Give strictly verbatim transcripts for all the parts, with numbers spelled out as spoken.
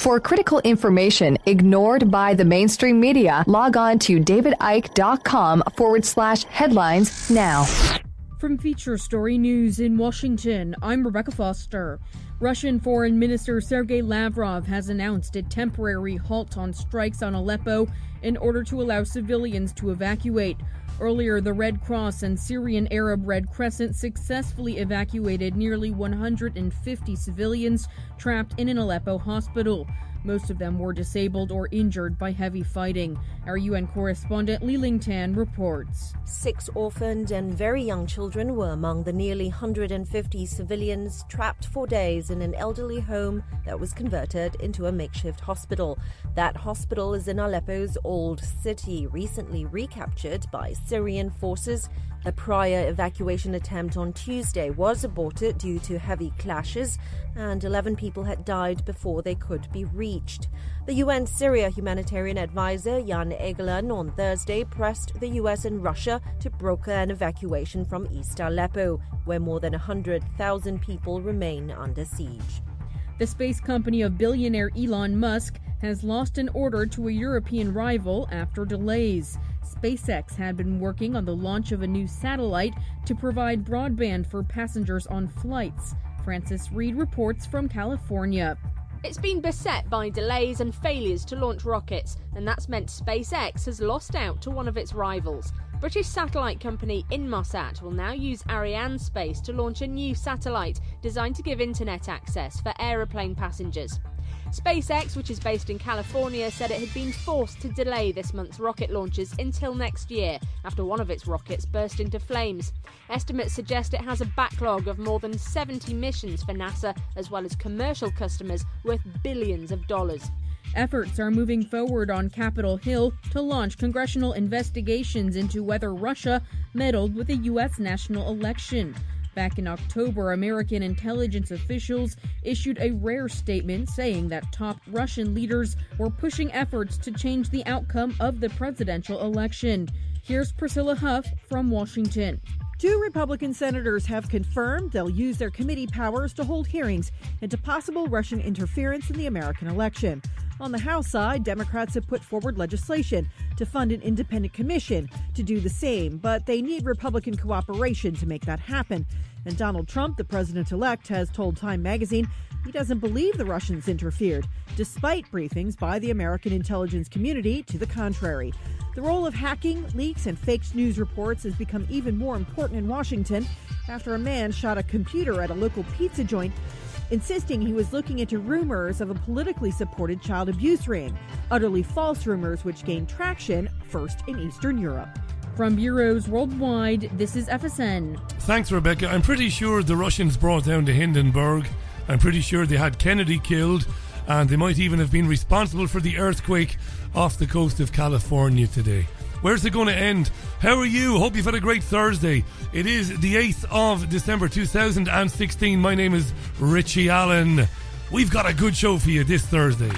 For critical information ignored by the mainstream media, log on to davidike.com forward slash headlines now. From Feature Story News in Washington, I'm Rebecca Foster. Russian Foreign Minister Sergei Lavrov has announced a temporary halt on strikes on Aleppo in order to allow civilians to evacuate. Earlier, the Red Cross and Syrian Arab Red Crescent successfully evacuated nearly one hundred fifty civilians trapped in an Aleppo hospital. Most of them were disabled or injured by heavy fighting. Our U N correspondent Li Lingtan reports. Six orphaned and very young children were among the nearly one hundred fifty civilians trapped for days in an elderly home that was converted into a makeshift hospital. That hospital is in Aleppo's old city, recently recaptured by Syrian forces. A prior evacuation attempt on Tuesday was aborted due to heavy clashes, and eleven people had died before they could be reached. The U N Syria humanitarian advisor Jan Egeland on Thursday pressed the U S and Russia to broker an evacuation from East Aleppo, where more than one hundred thousand people remain under siege. The space company of billionaire Elon Musk has lost an order to a European rival after delays. SpaceX had been working on the launch of a new satellite to provide broadband for passengers on flights. Francis Reed reports from California. It's been beset by delays and failures to launch rockets, and that's meant SpaceX has lost out to one of its rivals. British satellite company Inmarsat will now use Arianespace to launch a new satellite designed to give internet access for aeroplane passengers. SpaceX, which is based in California, said it had been forced to delay this month's rocket launches until next year after one of its rockets burst into flames. Estimates suggest it has a backlog of more than seventy missions for NASA, as well as commercial customers worth billions of dollars. Efforts are moving forward on Capitol Hill to launch congressional investigations into whether Russia meddled with the U S national election. Back in October, American intelligence officials issued a rare statement saying that top Russian leaders were pushing efforts to change the outcome of the presidential election. Here's Priscilla Huff from Washington. Two Republican senators have confirmed they'll use their committee powers to hold hearings into possible Russian interference in the American election. On the House side, Democrats have put forward legislation to fund an independent commission to do the same, but they need Republican cooperation to make that happen. And Donald Trump, the president-elect, has told Time magazine he doesn't believe the Russians interfered, despite briefings by the American intelligence community to the contrary. The role of hacking, leaks, and fake news reports has become even more important in Washington after a man shot a computer at a local pizza joint, insisting he was looking into rumors of a politically supported child abuse ring, utterly false rumors which gained traction first in Eastern Europe. From bureaus worldwide, this is F S N. Thanks, Rebecca. I'm pretty sure the Russians brought down the Hindenburg. I'm pretty sure they had Kennedy killed, and they might even have been responsible for the earthquake off the coast of California today. Where's it going to end? How are you? Hope you've had a great Thursday. It is the eighth of December two thousand sixteen. My name is Richie Allen. We've got a good show for you this Thursday.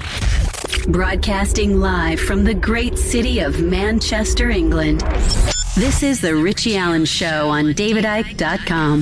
Broadcasting live from the great city of Manchester, England. This is the Richie Allen Show on david ike dot com.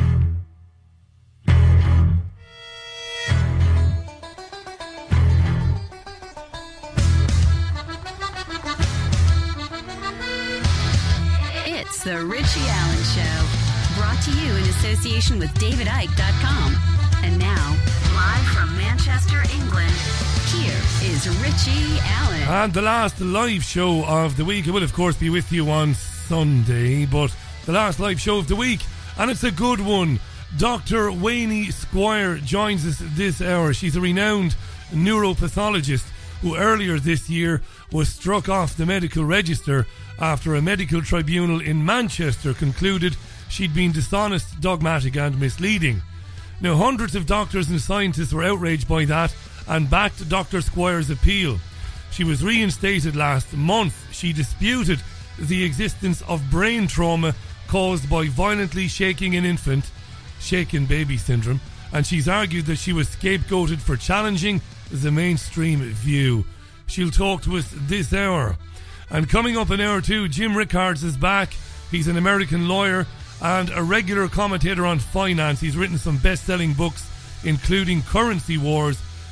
It's the Richie Allen Show, brought to you in association with david ike dot com. And now, live from Manchester, England, here is Richie Allen. And the last live show of the week. I will, of course, be with you on Sunday, but the last live show of the week, and it's a good one. Doctor Wayne Squire joins us this hour. She's a renowned neuropathologist who earlier this year was struck off the medical register after a medical tribunal in Manchester concluded she'd been dishonest, dogmatic and misleading. Now, hundreds of doctors and scientists were outraged by that and backed Doctor Squire's appeal. She was reinstated last month. She disputed the existence of brain trauma caused by violently shaking an infant, shaken baby syndrome, and she's argued that she was scapegoated for challenging the mainstream view. She'll talk to us this hour. And coming up in hour two, Jim Rickards is back. He's an American lawyer and a regular commentator on finance. He's written some best-selling books, including Currency Wars,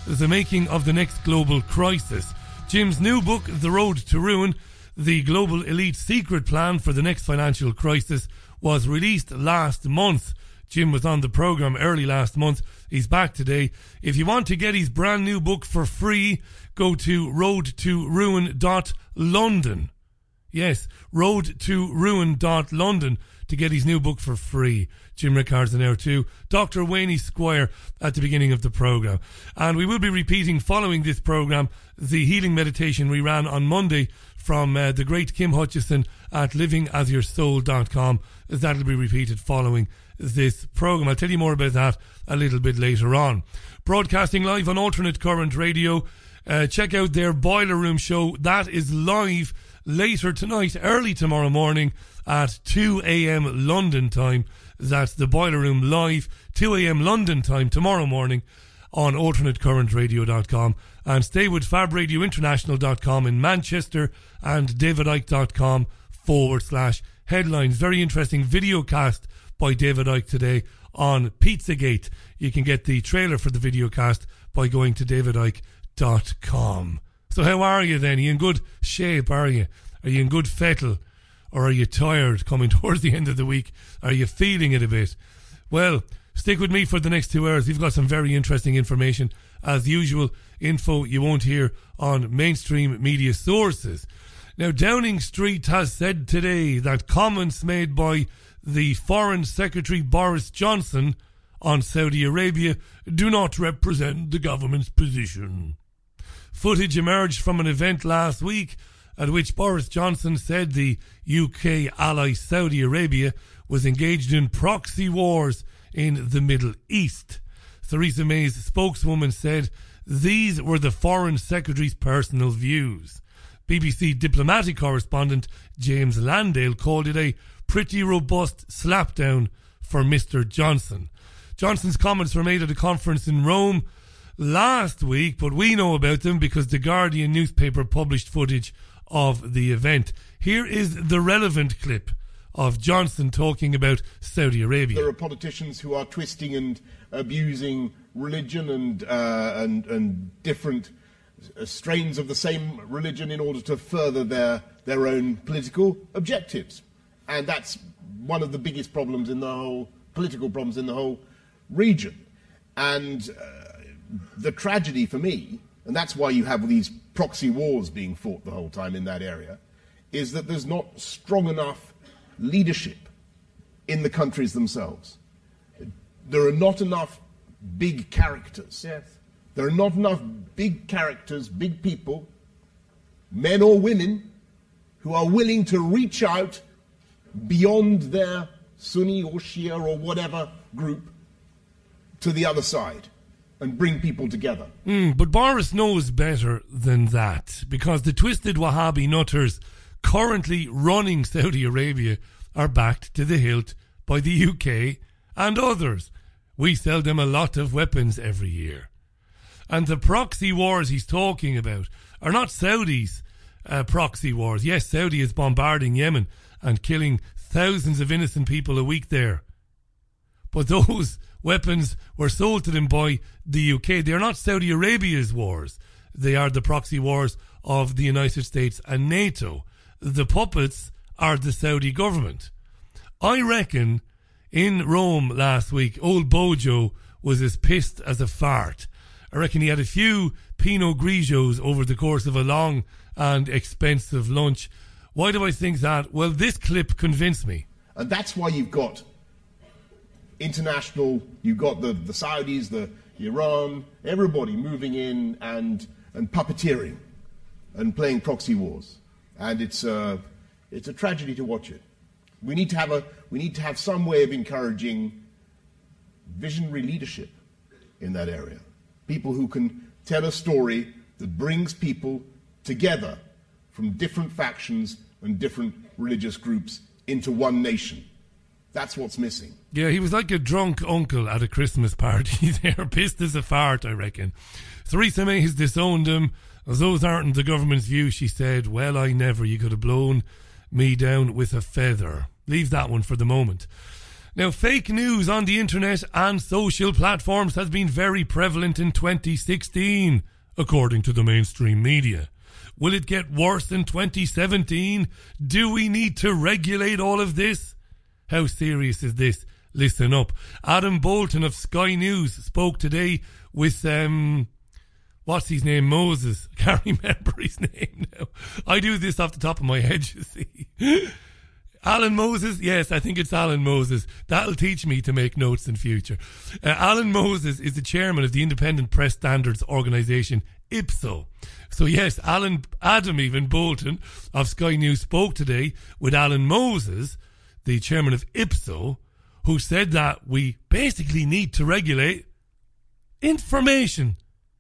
The Making of the Next Global Crisis. Jim's new book, The Road to Ruin, The Global Elite Secret Plan for the Next Financial Crisis, was released last month. Jim was on the programme early last month. He's back today. If you want to get his brand new book for free, go to road to ruin dot london. Yes, road to ruin dot london to get his new book for free. Jim Rickard's in there too. Doctor Wayne Squire at the beginning of the programme. And we will be repeating, following this programme, the healing meditation we ran on Monday from uh, the great Kim Hutchison at living as your soul dot com. That'll be repeated following this programme. I'll tell you more about that a little bit later on. Broadcasting live on Alternate Current Radio. Uh, check out their Boiler Room show. That is live later tonight, early tomorrow morning at two a.m. London time. That's the Boiler Room live, two a.m. London time tomorrow morning on alternate current radio dot com. And stay with fab radio international dot com in Manchester and david icke dot com forward slash headlines. Very interesting video cast by David Icke today on Pizzagate. You can get the trailer for the video cast by going to david icke dot com. So how are you then? Are you in good shape, are you? Are you in good fettle? Or are you tired coming towards the end of the week? Are you feeling it a bit? Well, stick with me for the next two hours. We've got some very interesting information. As usual, info you won't hear on mainstream media sources. Now, Downing Street has said today that comments made by the Foreign Secretary Boris Johnson on Saudi Arabia do not represent the government's position. Footage emerged from an event last week at which Boris Johnson said the U K ally Saudi Arabia was engaged in proxy wars in the Middle East. Theresa May's spokeswoman said these were the Foreign Secretary's personal views. B B C diplomatic correspondent James Landale called it a pretty robust slapdown for Mister Johnson. Johnson's comments were made at a conference in Rome last week, but we know about them because the Guardian newspaper published footage of the event. Here is the relevant clip of Johnson talking about Saudi Arabia. There are politicians who are twisting and abusing religion and uh, and, and different strains of the same religion in order to further their, their own political objectives. And that's one of the biggest problems in the whole, political problems in the whole region. And uh, the tragedy for me, and that's why you have these proxy wars being fought the whole time in that area, is that there's not strong enough leadership in the countries themselves. There are not enough big characters. Yes. There are not enough big characters, big people, men or women, who are willing to reach out beyond their Sunni or Shia or whatever group to the other side and bring people together. Mm, but Boris knows better than that, because the twisted Wahhabi nutters currently running Saudi Arabia are backed to the hilt by the U K and others. We sell them a lot of weapons every year. And the proxy wars he's talking about are not Saudi's uh, proxy wars. Yes, Saudi is bombarding Yemen and killing thousands of innocent people a week there. But those weapons were sold to them by the U K. They are not Saudi Arabia's wars. They are the proxy wars of the United States and NATO. The puppets are the Saudi government. I reckon in Rome last week, old Bojo was as pissed as a fart. I reckon he had a few Pinot Grigios over the course of a long and expensive lunch. Why do I think that? Well, this clip convinced me. And that's why you've got international, you've got the, the Saudis, the Iran, everybody moving in and, and puppeteering and playing proxy wars. And it's a, it's a tragedy to watch it. We need to have a, we need to have some way of encouraging visionary leadership in that area. People who can tell a story that brings people together from different factions and different religious groups into one nation. That's what's missing. Yeah, he was like a drunk uncle at a Christmas party there, pissed as a fart, I reckon. Theresa May has disowned him. Those aren't the government's view, she said. Well, I never. You could have blown me down with a feather. Leave that one for the moment. Now, fake news on the internet and social platforms has been very prevalent in twenty sixteen, according to the mainstream media. Will it get worse in twenty seventeen? Do we need to regulate all of this? How serious is this? Listen up. Adam Bolton of Sky News spoke today with, um, what's his name? Moses. I can't remember his name now. I do this off the top of my head, you see. Alan Moses? Yes, I think it's Alan Moses. That'll teach me to make notes in future. Uh, Alan Moses is the chairman of the independent press standards organisation I P S O. So yes, Alan, Adam even Bolton of Sky News spoke today with Alan Moses, the chairman of I P S O, who said that we basically need to regulate information.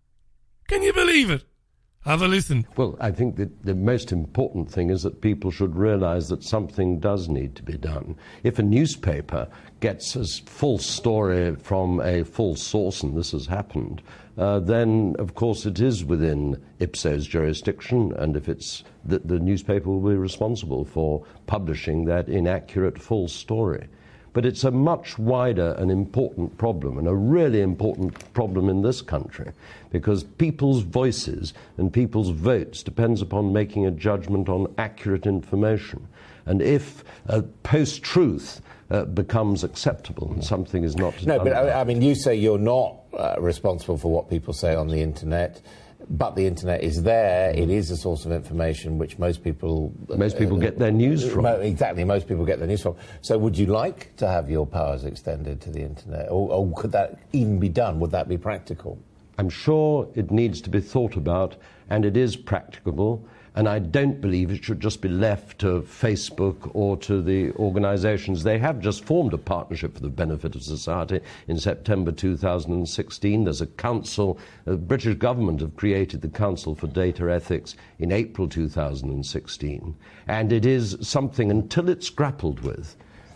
Can you believe it? Have a listen. Well, I think that the most important thing is that people should realise that something does need to be done. If a newspaper gets a full story from a full source, and this has happened, uh, then, of course, it is within I P S O's jurisdiction, and if it's the, the newspaper will be responsible for publishing that inaccurate full story. But it's a much wider and important problem, and a really important problem in this country, because people's voices and people's votes depends upon making a judgment on accurate information. And if uh, post-truth uh, becomes acceptable and something is not no, done but about, I, I mean, you say you're not uh, responsible for what people say on the internet. But the internet is there. It is a source of information which most people... Most people uh, get their news from. Exactly, most people get their news from. So would you like to have your powers extended to the internet? Or, or could that even be done? Would that be practical? I'm sure it needs to be thought about, and it is practicable. And I don't believe it should just be left to Facebook or to the organisations. They have just formed a partnership for the benefit of society in September two thousand sixteen. There's a council. The British government have created the Council for Data Ethics in April two thousand sixteen. And it is something, until it's grappled with,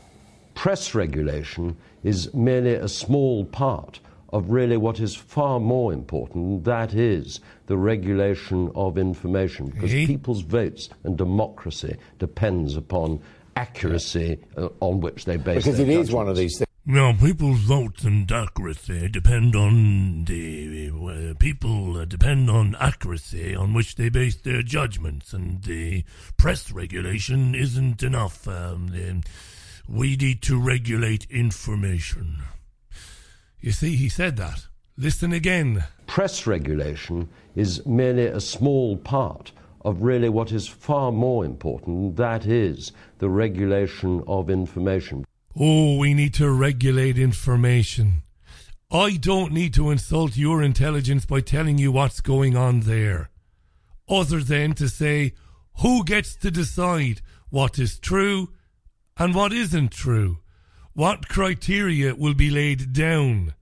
press regulation is merely a small part of really what is far more important, and that is the regulation of information, because hey. people's votes and democracy depends upon accuracy uh, on which they base because their it judgments. is one of these things. No, people's votes and accuracy depend on the uh, people uh, depend on accuracy on which they base their judgments, and the press regulation isn't enough. Um, the, we need to regulate information. You see, he said that. Listen again. Press regulation is merely a small part of really what is far more important, and that is the regulation of information. Oh, we need to regulate information. I don't need to insult your intelligence by telling you what's going on there, other than to say who gets to decide what is true and what isn't true. What criteria will be laid down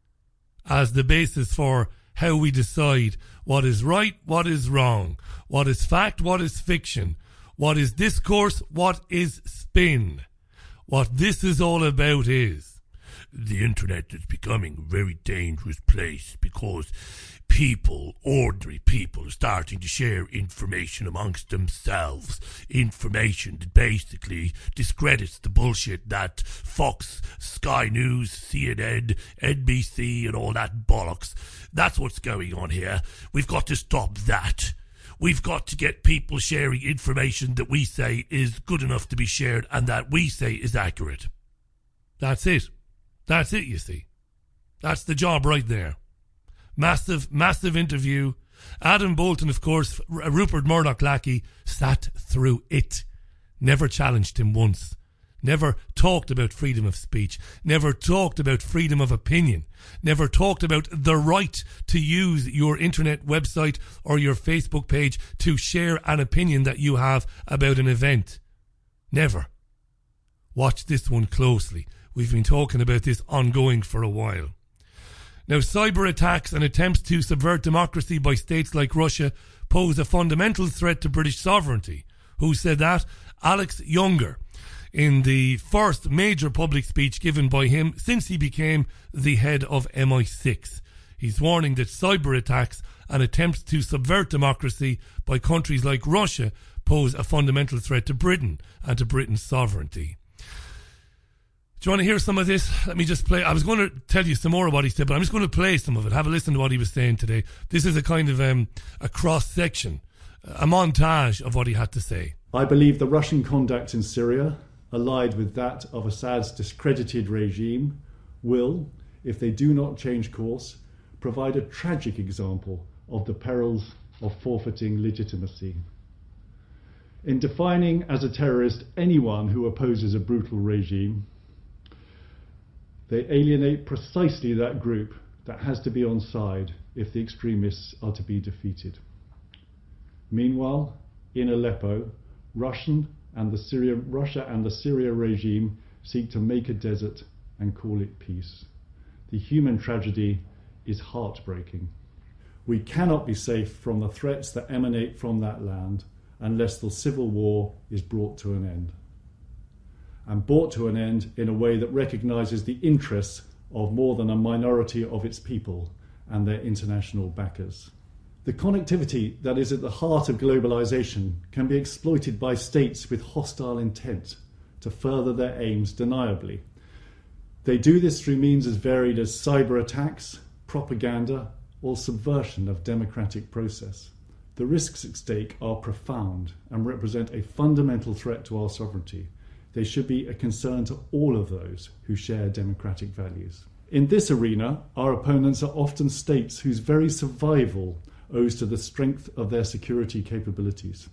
as the basis for how we decide what is right, what is wrong, what is fact, what is fiction, what is discourse, what is spin. What this is all about is the internet is becoming a very dangerous place because people, ordinary people, are starting to share information amongst themselves. Information that basically discredits the bullshit that Fox, Sky News, C N N, N B C and all that bollocks. That's what's going on here. We've got to stop that. We've got to get people sharing information that we say is good enough to be shared and that we say is accurate. That's it. That's it, you see. That's the job right there. Massive, massive interview. Adam Bolton, of course, R- Rupert Murdoch-Lackey sat through it. Never challenged him once. Never talked about freedom of speech. Never talked about freedom of opinion. Never talked about the right to use your internet website or your Facebook page to share an opinion that you have about an event. Never. Watch this one closely. We've been talking about this ongoing for a while. Now, cyber attacks and attempts to subvert democracy by states like Russia pose a fundamental threat to British sovereignty. Who said that? Alex Younger, in the first major public speech given by him since he became the head of M I six. He's warning that cyber attacks and attempts to subvert democracy by countries like Russia pose a fundamental threat to Britain and to Britain's sovereignty. Do you want to hear some of this? Let me just play. I was going to tell you some more of what he said, but I'm just going to play some of it. Have a listen to what he was saying today. This is a kind of um, a cross-section, a montage of what he had to say. I believe the Russian conduct in Syria, allied with that of Assad's discredited regime, will, if they do not change course, provide a tragic example of the perils of forfeiting legitimacy. In defining as a terrorist anyone who opposes a brutal regime, they alienate precisely that group that has to be on side if the extremists are to be defeated. Meanwhile, in Aleppo, Russian and the Syria, Russia and the Syria regime seek to make a desert and call it peace. The human tragedy is heartbreaking. We cannot be safe from the threats that emanate from that land unless the civil war is brought to an end. And brought to an end in a way that recognises the interests of more than a minority of its people and their international backers. The connectivity that is at the heart of globalisation can be exploited by states with hostile intent to further their aims deniably. They do this through means as varied as cyber attacks, propaganda, or subversion of democratic process. The risks at stake are profound and represent a fundamental threat to our sovereignty. They should be a concern to all of those who share democratic values. In this arena, our opponents are often states whose very survival owes to the strength of their security capabilities.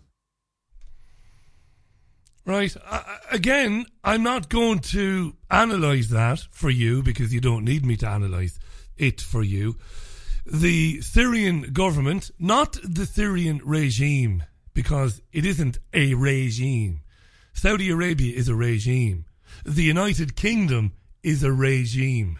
Right. Uh, again, I'm not going to analyse that for you because you don't need me to analyse it for you. The Syrian government, not the Syrian regime, because it isn't a regime. Saudi Arabia is a regime. The United Kingdom is a regime.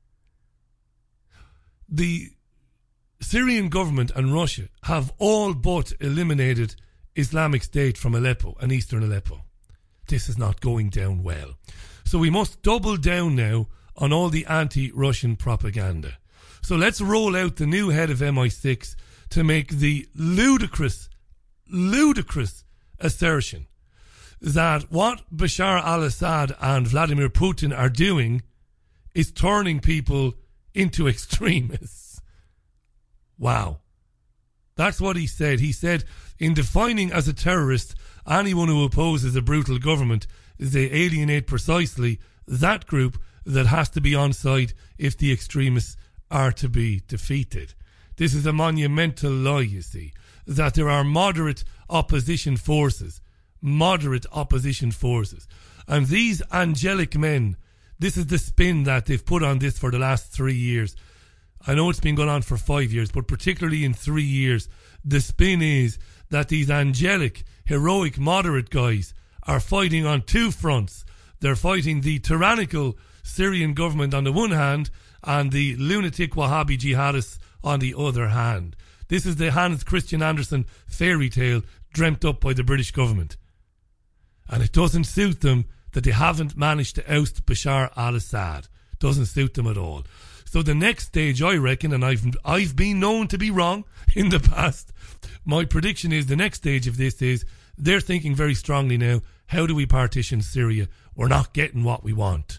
The Syrian government and Russia have all but eliminated Islamic State from Aleppo and eastern Aleppo. This is not going down well. So we must double down now on all the anti-Russian propaganda. So let's roll out the new head of M I six to make the ludicrous, ludicrous assertion that what Bashar al-Assad and Vladimir Putin are doing is turning people into extremists. Wow. That's what he said. He said, in defining as a terrorist anyone who opposes a brutal government, they alienate precisely that group that has to be on side if the extremists are to be defeated. This is a monumental lie, you see, that there are moderate opposition forces, moderate opposition forces. And these angelic men, this is the spin that they've put on this for the last three years. I know it's been going on for five years, but particularly in three years, the spin is that these angelic, heroic, moderate guys are fighting on two fronts. They're fighting the tyrannical Syrian government on the one hand and the lunatic Wahhabi jihadists on the other hand. This is the Hans Christian Andersen fairy tale dreamt up by the British government. And it doesn't suit them that they haven't managed to oust Bashar al-Assad. Doesn't suit them at all. So the next stage, I reckon, and I've I've been known to be wrong in the past, my prediction is the next stage of this is they're thinking very strongly now, how do we partition Syria? We're not getting what we want.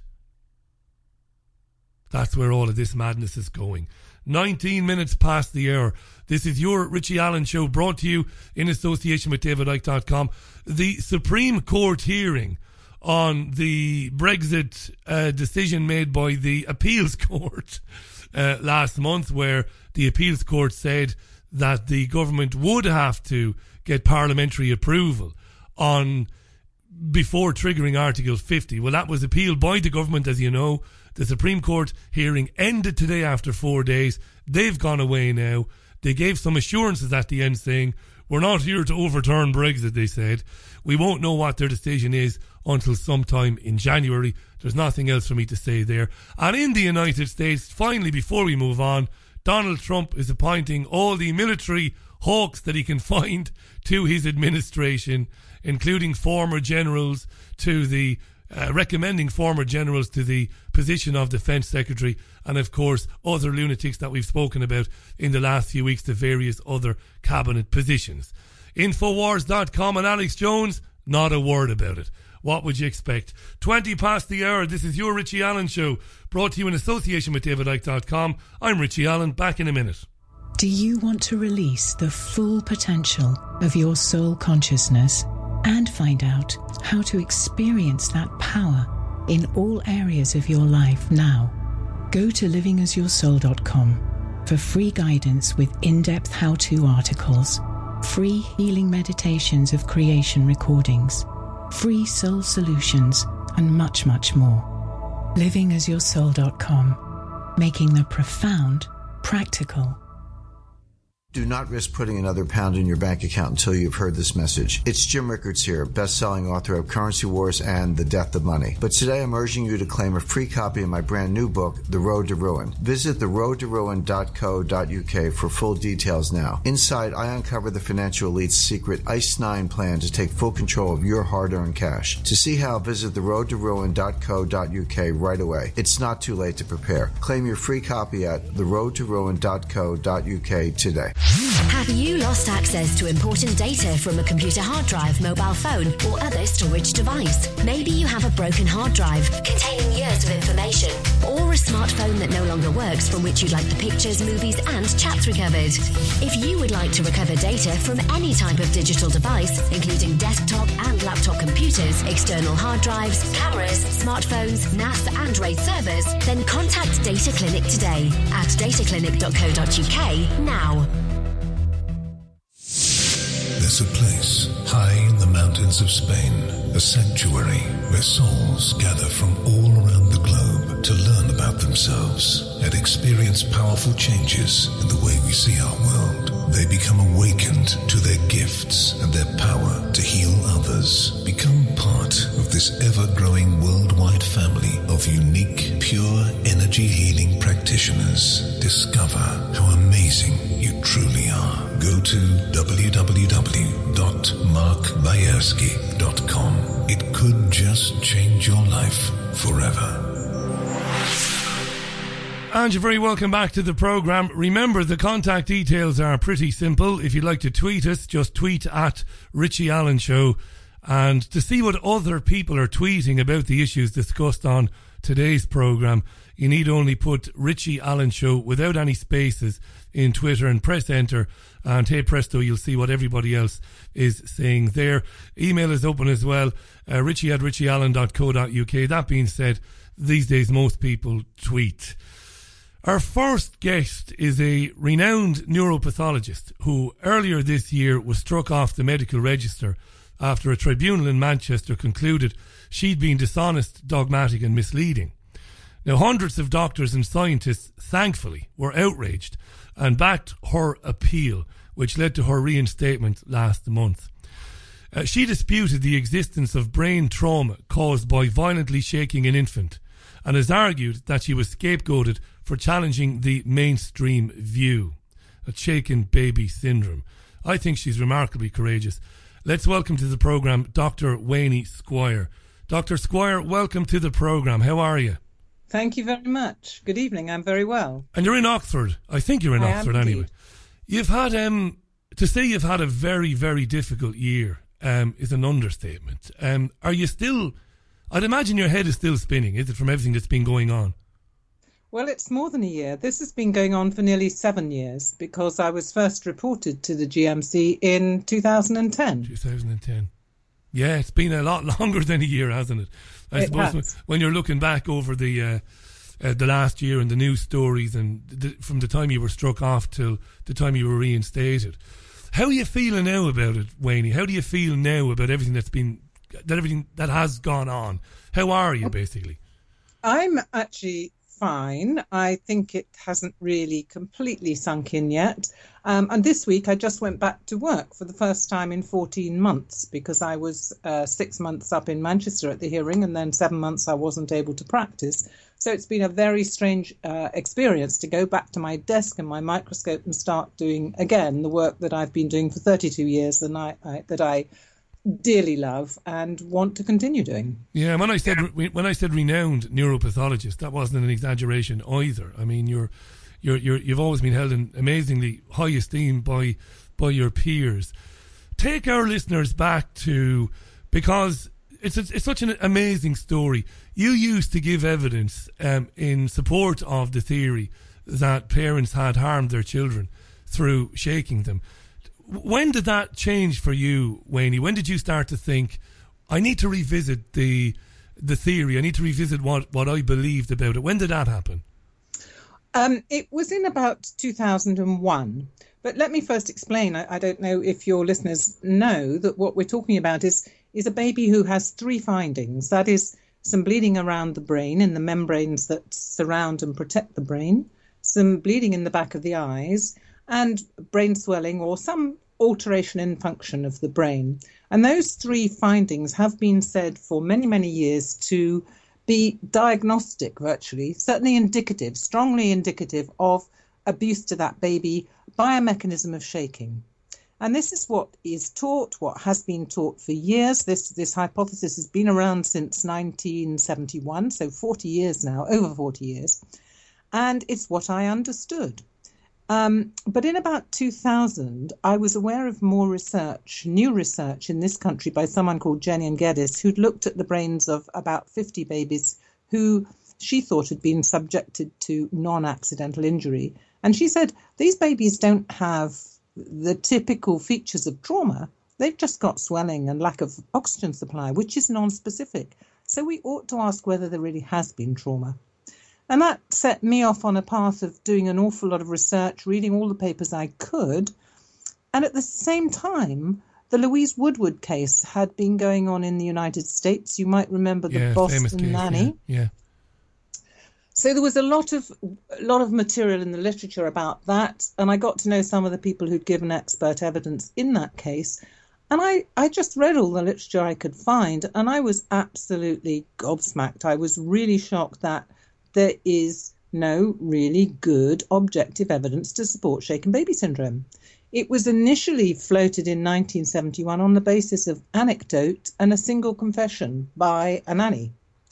That's where all of this madness is going. nineteen minutes past the hour. This is your Richie Allen Show, brought to you in association with David Icke dot com. The Supreme Court hearing on the Brexit uh, decision made by the Appeals Court uh, last month, where the Appeals Court said that the government would have to get parliamentary approval on before triggering Article fifty. Well, that was appealed by the government, as you know. The Supreme Court hearing ended today after four days. They've gone away now. They gave some assurances at the end saying, we're not here to overturn Brexit, they said. We won't know what their decision is until sometime in January. There's nothing else for me to say there. And in the United States, finally, before we move on, Donald Trump is appointing all the military hawks that he can find to his administration, including former generals to the Uh, recommending former generals to the position of Defence Secretary, and of course other lunatics that we've spoken about in the last few weeks to various other cabinet positions. Infowars dot com and Alex Jones, not a word about it. what would you expect? twenty past the hour. This is your Richie Allen Show, brought to you in association with David Icke dot com. I'm Richie Allen, back in a minute. Do you want to release the full potential of your soul consciousness and find out how to experience that power in all areas of your life now? Go to living as your soul dot com for free guidance with in-depth how-to articles, free healing meditations of creation recordings, free soul solutions, and much, much more. living as your soul dot com, making the profound practical. Do not risk putting another pound in your bank account until you've heard this message. It's Jim Rickards here, best-selling author of Currency Wars and The Death of Money. But today I'm urging you to claim a free copy of my brand new book, The Road to Ruin. Visit the road to ruin dot co dot uk for full details now. Inside, I uncover the financial elite's secret I C E nine plan to take full control of your hard-earned cash. To see how, visit the road to ruin dot co dot uk right away. It's not too late to prepare. Claim your free copy at the road to ruin dot co dot uk today. Have you lost access to important data from a computer hard drive, mobile phone, or other storage device? Maybe you have a broken hard drive containing years of information, or a smartphone that no longer works from which you'd like the pictures, movies, and chats recovered. If you would like to recover data from any type of digital device, including desktop and laptop computers, external hard drives, cameras, smartphones, N A S, and RAID servers, then contact Data Clinic today at data clinic dot co dot uk now. There's a place high in the mountains of Spain, a sanctuary where souls gather from all around the globe to learn about themselves and experience powerful changes in the way we see our world. They become awakened to their gifts and their power to heal others. Become part of this ever-growing worldwide family of unique, pure energy healing practitioners. Discover how amazing you truly are. Go to w w w dot mark bayersky dot com. It could just change your life forever. And you're very welcome back to the programme. Remember, the contact details are pretty simple. If you'd like to tweet us, just tweet at Richie Allen Show. And to see what other people are tweeting about the issues discussed on today's programme, you need only put Richie Allen Show without any spaces in Twitter and press enter, and hey presto, you'll see what everybody else is saying there. Email is open as well, uh, richie at richie allen dot co dot uk. That being said, these days most people tweet. Our first guest is a renowned neuropathologist who earlier this year was struck off the medical register after a tribunal in Manchester concluded she'd been dishonest, dogmatic and misleading. Now, hundreds of doctors and scientists, thankfully, were outraged and backed her appeal, which led to her reinstatement last month. Uh, she disputed the existence of brain trauma caused by violently shaking an infant and has argued that she was scapegoated for challenging the mainstream view, a shaken baby syndrome. I think she's remarkably courageous. Let's welcome to the programme Doctor Wayne Squire. Doctor Squire, welcome to the programme. How are you? Thank you very much. Good evening. I'm very well. And you're in Oxford. I think you're in I Oxford am anyway. indeed. You've had, um, to say you've had a very, very difficult year um, is an understatement. Um, are you still, I'd imagine your head is still spinning, is it, from everything that's been going on? Well, it's more than a year. This has been going on for nearly seven years because I was first reported to the G M C in two thousand ten. two thousand ten. Yeah, it's been a lot longer than a year, hasn't it? I It suppose when, has. when you're looking back over the uh, uh, the last year and the news stories and the, from the time you were struck off till the time you were reinstated. How are you feeling now about it, Wayne? How do you feel now about everything that's been, that everything that has gone on? How are you, basically? I'm actually fine. I think it hasn't really completely sunk in yet. Um, and this week I just went back to work for the first time in fourteen months because I was uh, six months up in Manchester at the hearing and then seven months I wasn't able to practice. So it's been a very strange uh, experience to go back to my desk and my microscope and start doing again the work that I've been doing for thirty-two years and I, I, that I dearly love and want to continue doing. Yeah, when I said when I said renowned neuropathologist, that wasn't an exaggeration either. I mean, you're you're you're you've always been held in amazingly high esteem by by your peers. Take our listeners back to, because it's, it's such an amazing story. You used to give evidence um, in support of the theory that parents had harmed their children through shaking them. When did that change for you, Wayne? When did you start to think, I need to revisit the the theory, I need to revisit what, what I believed about it? When did that happen? Um, it was in about two thousand one. But let me first explain. I, I don't know if your listeners know that what we're talking about is, is a baby who has three findings. That is, some bleeding around the brain in the membranes that surround and protect the brain, some bleeding in the back of the eyes, and brain swelling or some alteration in function of the brain. And those three findings have been said for many, many years to be diagnostic, virtually, certainly indicative, strongly indicative of abuse to that baby by a mechanism of shaking. And this is what is taught, what has been taught for years. This, this hypothesis has been around since nineteen seventy-one, so forty years now, over forty years. And it's what I understood. Um, but in about two thousand, I was aware of more research, new research in this country by someone called Jenny Geddes, who'd looked at the brains of about fifty babies who she thought had been subjected to non-accidental injury. And she said, these babies don't have the typical features of trauma. They've just got swelling and lack of oxygen supply, which is non-specific. So we ought to ask whether there really has been trauma. And that set me off on a path of doing an awful lot of research, reading all the papers I could. And at the same time, the Louise Woodward case had been going on in the United States. You might remember the yeah, Boston case, nanny. Yeah, yeah. So there was a lot of a lot of material in the literature about that. And I got to know some of the people who'd given expert evidence in that case. And I, I just read all the literature I could find. And I was absolutely gobsmacked. I was really shocked that there is no really good objective evidence to support shaken baby syndrome. It was initially floated in nineteen seventy-one on the basis of anecdote and a single confession by a nanny.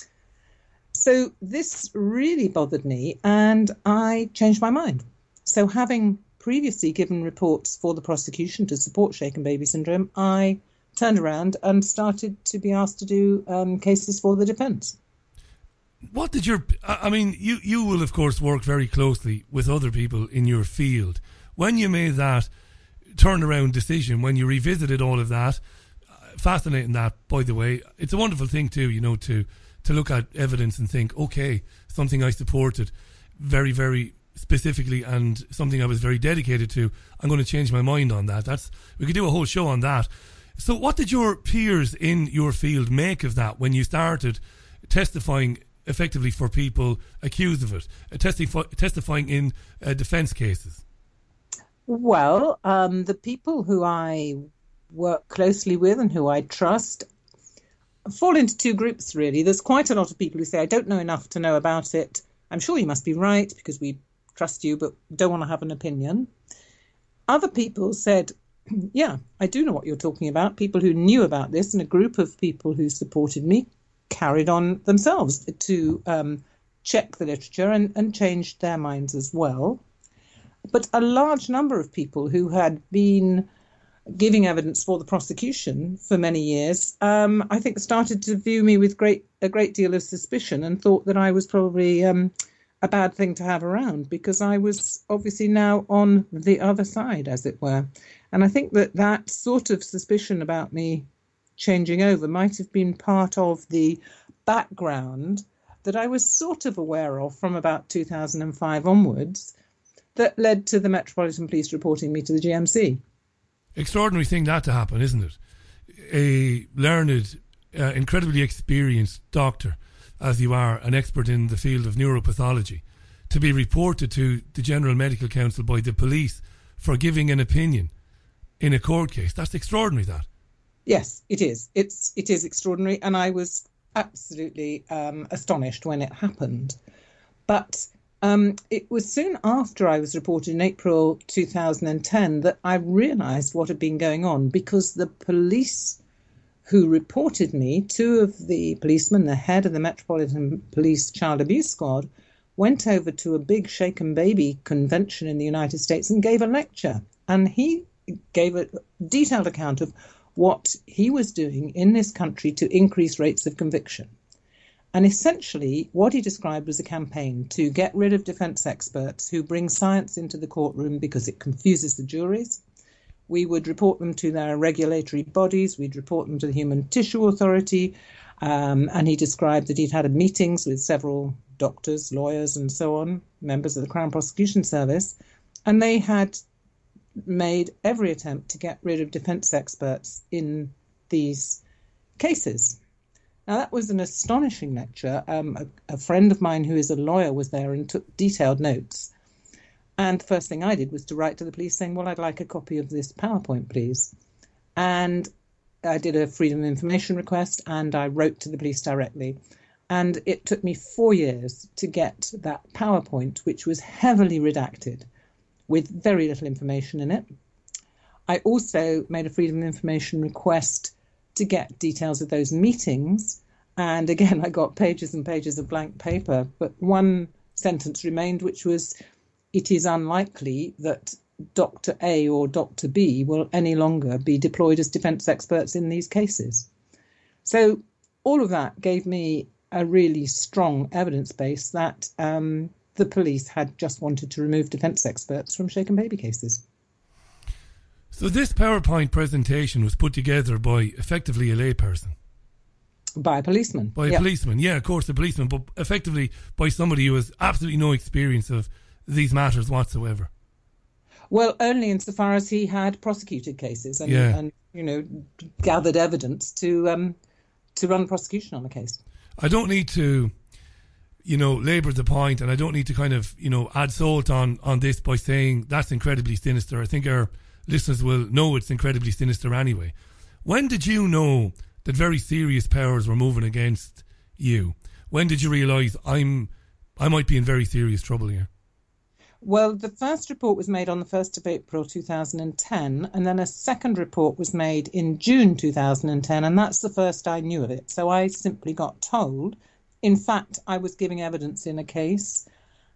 So this really bothered me and I changed my mind. So having previously given reports for the prosecution to support shaken baby syndrome, I turned around and started to be asked to do um, cases for the defence. What did your... I mean, you, you will, of course, work very closely with other people in your field. When you made that turnaround decision, when you revisited all of that, fascinating that, by the way. It's a wonderful thing, too, you know, to, to look at evidence and think, okay, something I supported very, very specifically and something I was very dedicated to, I'm going to change my mind on that. That's we could do a whole show on that. So what did your peers in your field make of that when you started testifying effectively for people accused of it, uh, testify, testifying in uh, defence cases? Well, um, the people who I work closely with and who I trust fall into two groups, really. There's quite a lot of people who say, I don't know enough to know about it. I'm sure you must be right because we trust you, but don't want to have an opinion. Other people said, yeah, I do know what you're talking about. People who knew about this and a group of people who supported me carried on themselves to um, check the literature and, and changed their minds as well. But a large number of people who had been giving evidence for the prosecution for many years, um, I think started to view me with great a great deal of suspicion and thought that I was probably um, a bad thing to have around because I was obviously now on the other side, as it were. And I think that that sort of suspicion about me changing over might have been part of the background that I was sort of aware of from about two thousand five onwards that led to the Metropolitan Police reporting me to the G M C. Extraordinary thing that to happen, isn't it? A learned, uh, incredibly experienced doctor, as you are, an expert in the field of neuropathology, to be reported to the General Medical Council by the police for giving an opinion in a court case. That's extraordinary, that. Yes, it is. It's it is extraordinary, and I was absolutely um, astonished when it happened. But um, it was soon after I was reported in April two thousand ten that I realised what had been going on, because the police who reported me, two of the policemen, the head of the Metropolitan Police Child Abuse Squad, went over to a big shaken baby convention in the United States and gave a lecture. And he gave a detailed account of what he was doing in this country to increase rates of conviction. And essentially, what he described was a campaign to get rid of defence experts who bring science into the courtroom because it confuses the juries. We would report them to their regulatory bodies. We'd report them to the Human Tissue Authority. Um, and he described that he'd had meetings with several doctors, lawyers, and so on, members of the Crown Prosecution Service, and they had made every attempt to get rid of defence experts in these cases. Now, that was an astonishing lecture. Um, a, a friend of mine who is a lawyer was there and took detailed notes. And the first thing I did was to write to the police saying, well, I'd like a copy of this PowerPoint, please. And I did a Freedom of Information request, and I wrote to the police directly. And it took me four years to get that PowerPoint, which was heavily redacted with very little information in it. I also made a Freedom of Information request to get details of those meetings. And again, I got pages and pages of blank paper, but one sentence remained, which was, it is unlikely that Doctor A or Doctor B will any longer be deployed as defence experts in these cases. So all of that gave me a really strong evidence base that um, the police had just wanted to remove defence experts from shaken baby cases. So this PowerPoint presentation was put together by effectively a layperson. By a policeman. By a yep. policeman, yeah, of course, a policeman, but effectively by somebody who has absolutely no experience of these matters whatsoever. Well, only insofar as he had prosecuted cases and, yeah. and you know, gathered evidence to um, to run prosecution on the case. I don't need to, you know, labour the point, and I don't need to kind of, you know, add salt on, on this by saying that's incredibly sinister. I think our listeners will know it's incredibly sinister anyway. When did you know that very serious powers were moving against you? When did you realise I'm, I might be in very serious trouble here? Well, the first report was made on the first of April two thousand ten, and then a second report was made in June two thousand ten, and that's the first I knew of it. So I simply got told. In fact, I was giving evidence in a case,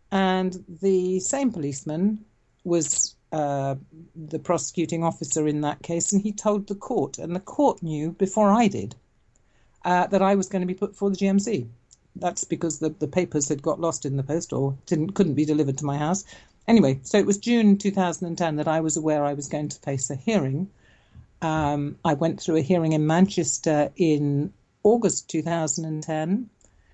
and the same policeman was uh, the prosecuting officer in that case, and he told the court, and the court knew before I did, uh, that I was going to be put before the G M C. That's because the, the papers had got lost in the post or didn't couldn't be delivered to my house. Anyway, so it was June two thousand ten that I was aware I was going to face a hearing. Um, I went through a hearing in Manchester in August two thousand ten,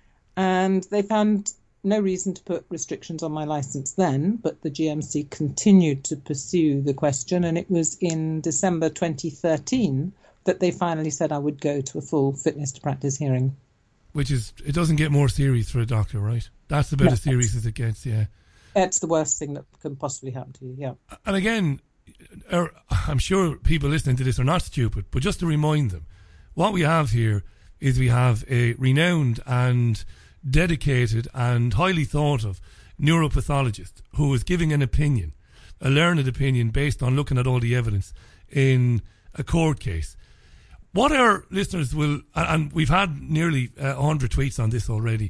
and they found no reason to put restrictions on my licence then, but the G M C continued to pursue the question, and it was in December twenty thirteen that they finally said I would go to a full fitness to practice hearing. Which is, it doesn't get more serious for a doctor, right? That's about no, as serious as it gets, yeah. It's the worst thing that can possibly happen to you, yeah. And again, er, I'm sure people listening to this are not stupid, but just to remind them, what we have here is we have a renowned and dedicated and highly thought of neuropathologist who is giving an opinion, a learned opinion based on looking at all the evidence in a court case. What our listeners will, and we've had nearly uh, one hundred tweets on this already.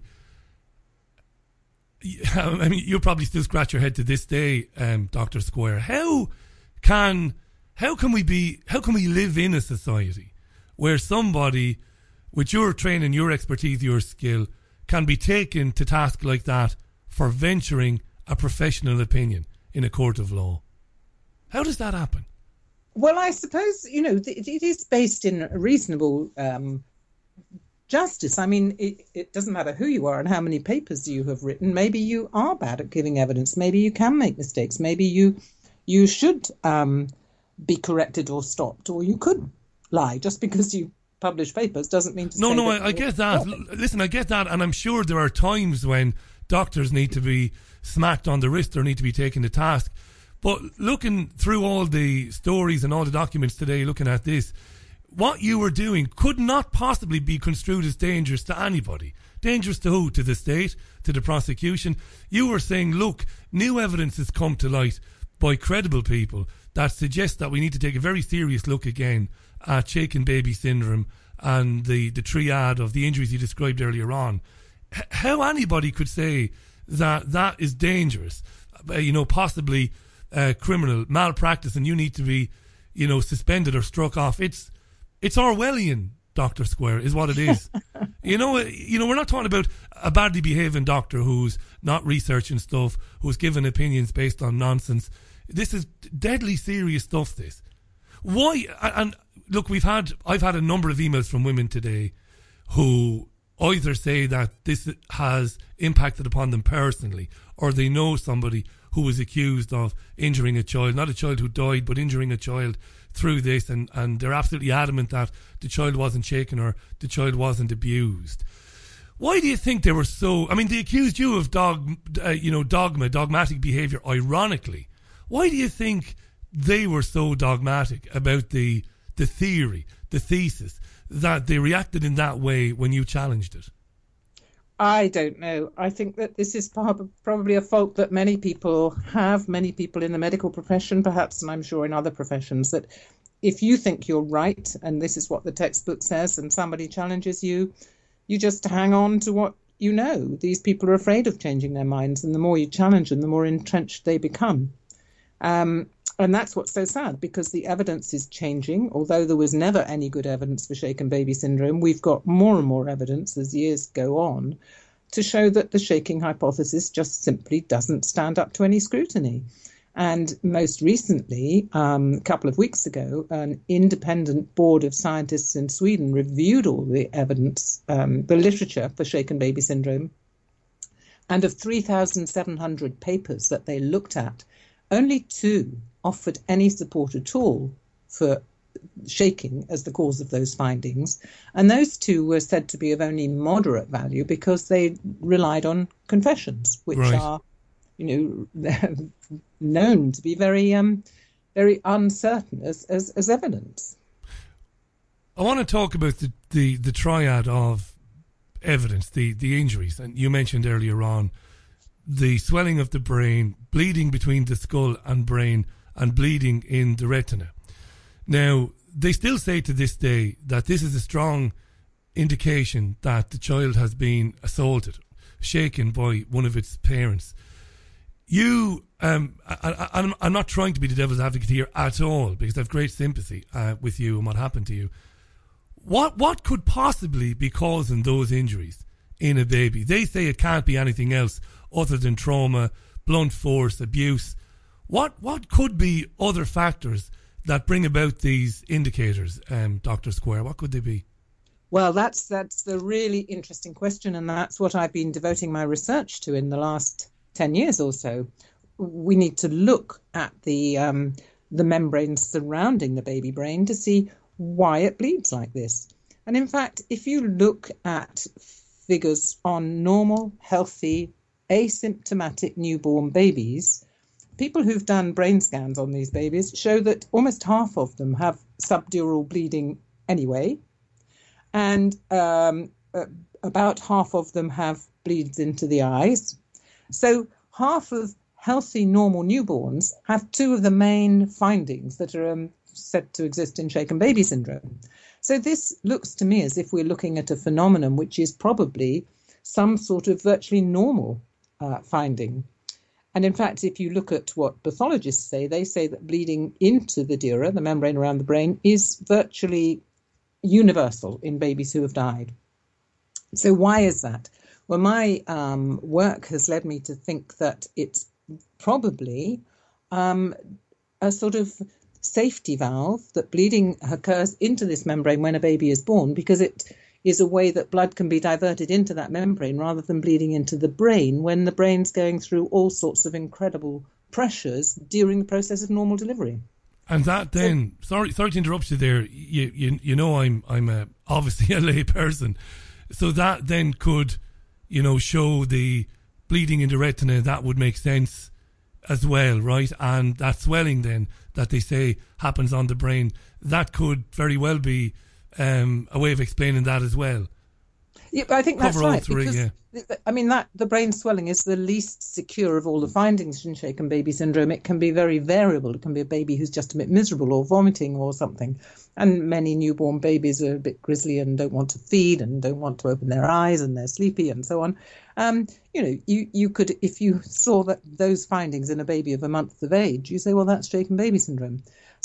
I mean, you'll probably still scratch your head to this day, um, Doctor Squire. How can how can we be? How can we live in a society where somebody with your training, your expertise, your skill can be taken to task like that for venturing a professional opinion in a court of law? How does that happen? Well, I suppose, you know, it, it is based in a reasonable um, justice. I mean, it, it doesn't matter who you are and how many papers you have written. Maybe you are bad at giving evidence. Maybe you can make mistakes. Maybe you you should um, be corrected or stopped, or you could lie. Just because you publish papers doesn't mean to no, say... No, no, I, I get that. Perfect. Listen, I get that, and I'm sure there are times when doctors need to be smacked on the wrist or need to be taken to task. But looking through all the stories and all the documents today, looking at this, what you were doing could not possibly be construed as dangerous to anybody. Dangerous to who? To the state? To the prosecution? You were saying, look, new evidence has come to light by credible people that suggests that we need to take a very serious look again at shaken baby syndrome and the, the triad of the injuries you described earlier on. H- how anybody could say that that is dangerous, uh, you know, possibly... Uh, criminal malpractice, and you need to be, you know, suspended or struck off. It's It's Orwellian, Doctor Square, is what it is. you know, you know, we're not talking about a badly behaving doctor who's not researching stuff, who's giving opinions based on nonsense. This is deadly serious stuff, this. Why? And look, we've had, I've had a number of emails from women today who either say that this has impacted upon them personally, or they know somebody who was accused of injuring a child, not a child who died, but injuring a child through this, and, and they're absolutely adamant that the child wasn't shaken or the child wasn't abused. Why do you think they were so... I mean, they accused you of dog, uh, you know, dogma, dogmatic behaviour, ironically. Why do you think they were so dogmatic about the the theory, the thesis, that they reacted in that way when you challenged it? I don't know. I think that this is probably a fault that many people have, many people in the medical profession perhaps, and I'm sure in other professions, that if you think you're right and this is what the textbook says and somebody challenges you, you just hang on to what you know. These people are afraid of changing their minds, and the more you challenge them, the more entrenched they become. Um, and that's what's so sad, because the evidence is changing. Although there was never any good evidence for shaken baby syndrome, we've got more and more evidence as years go on to show that the shaking hypothesis just simply doesn't stand up to any scrutiny. And most recently, um, a couple of weeks ago, an independent board of scientists in Sweden reviewed all the evidence, um, the literature for shaken baby syndrome. And of three thousand seven hundred papers that they looked at, only two offered any support at all for shaking as the cause of those findings. And those two were said to be of only moderate value because they relied on confessions, which right. are, you know, known to be very, um, very uncertain as, as, as evidence. I want to talk about the, the, the triad of evidence, the, the injuries. And you mentioned earlier on the swelling of the brain, bleeding between the skull and brain, and bleeding in the retina. Now, they still say to this day that this is a strong indication that the child has been assaulted, shaken by one of its parents. You, um, I, I, I'm not trying to be the devil's advocate here at all, because I have great sympathy uh, with you and what happened to you. What what could possibly be causing those injuries in a baby? They say it can't be anything else other than trauma, blunt force, abuse. What what could be other factors that bring about these indicators, um, Doctor Square? What could they be? Well, that's that's the really interesting question, and that's what I've been devoting my research to in the last ten years or so. We need to look at the um, the membranes surrounding the baby brain to see why it bleeds like this. And in fact, if you look at figures on normal, healthy, asymptomatic newborn babies, people who've done brain scans on these babies show that almost half of them have subdural bleeding anyway, and um, uh, about half of them have bleeds into the eyes. So half of healthy, normal newborns have two of the main findings that are um, said to exist in shaken baby syndrome. So this looks to me as if we're looking at a phenomenon which is probably some sort of virtually normal uh, finding. And in fact, if you look at what pathologists say, they say that bleeding into the dura, the membrane around the brain, is virtually universal in babies who have died. So why is that? Well, my um, work has led me to think that it's probably um, a sort of safety valve, that bleeding occurs into this membrane when a baby is born, because it is a way that blood can be diverted into that membrane rather than bleeding into the brain when the brain's going through all sorts of incredible pressures during the process of normal delivery. And that then, so, sorry sorry to interrupt you there, you you, you know I'm I'm a, obviously a lay person, so that then could, you know, show the bleeding in the retina. That would make sense as well, right? And that swelling then that they say happens on the brain, that could very well be um, a way of explaining that as well. Yeah, but I think that's Cover all right. three, because, yeah. I mean, that the brain swelling is the least secure of all the findings in shaken baby syndrome. It can be very variable. It can be a baby who's just a bit miserable or vomiting or something. And many newborn babies are a bit grisly and don't want to feed and don't want to open their eyes and they're sleepy and so on. Um, you know, you, you could, if you saw that those findings in a baby of a month of age, you say, well, that's shaken baby syndrome.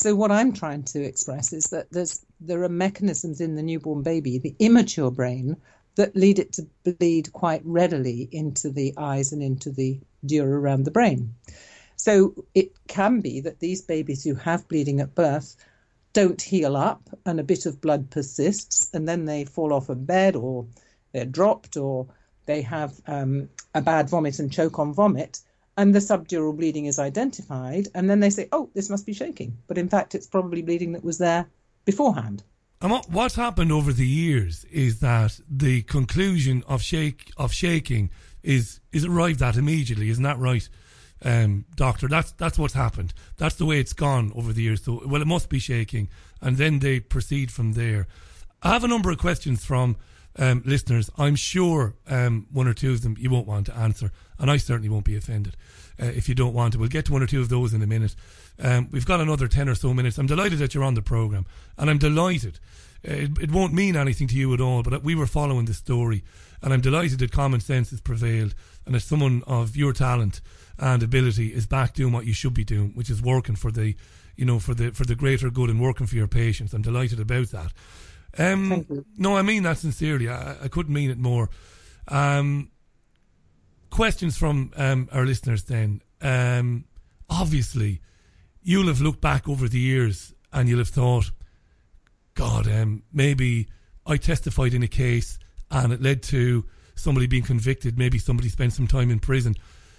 So what I'm trying to express is that there's there are mechanisms in the newborn baby, the immature brain, that lead it to bleed quite readily into the eyes and into the dura around the brain. So it can be that these babies who have bleeding at birth don't heal up and a bit of blood persists, and then they fall off a bed, or they're dropped, or they have um, a bad vomit and choke on vomit, and the subdural bleeding is identified, and then they say, oh, this must be shaking. But in fact, it's probably bleeding that was there beforehand. And what, what's happened over the years is that the conclusion of shake of shaking is is arrived at immediately. Isn't that right, um, Doctor? That's that's what's happened. That's the way it's gone over the years. So, well, it must be shaking, and then they proceed from there. I have a number of questions from um, listeners. I'm sure um, one or two of them you won't want to answer, and I certainly won't be offended uh, if you don't want to. We'll get to one or two of those in a minute. Um, we've got another ten or so minutes. I'm delighted that you're on the programme, and I'm delighted. Uh, it, it won't mean anything to you at all, but we were following the story, and I'm delighted that common sense has prevailed, and that someone of your talent and ability is back doing what you should be doing, which is working for the, you know, for the for the greater good and working for your patients. I'm delighted about that. Um, Thank you. No, I mean that sincerely. I, I couldn't mean it more. Um, questions from um, our listeners then. Um, obviously, you'll have looked back over the years and you'll have thought, God, um, maybe I testified in a case and it led to somebody being convicted. Maybe somebody spent some time in prison.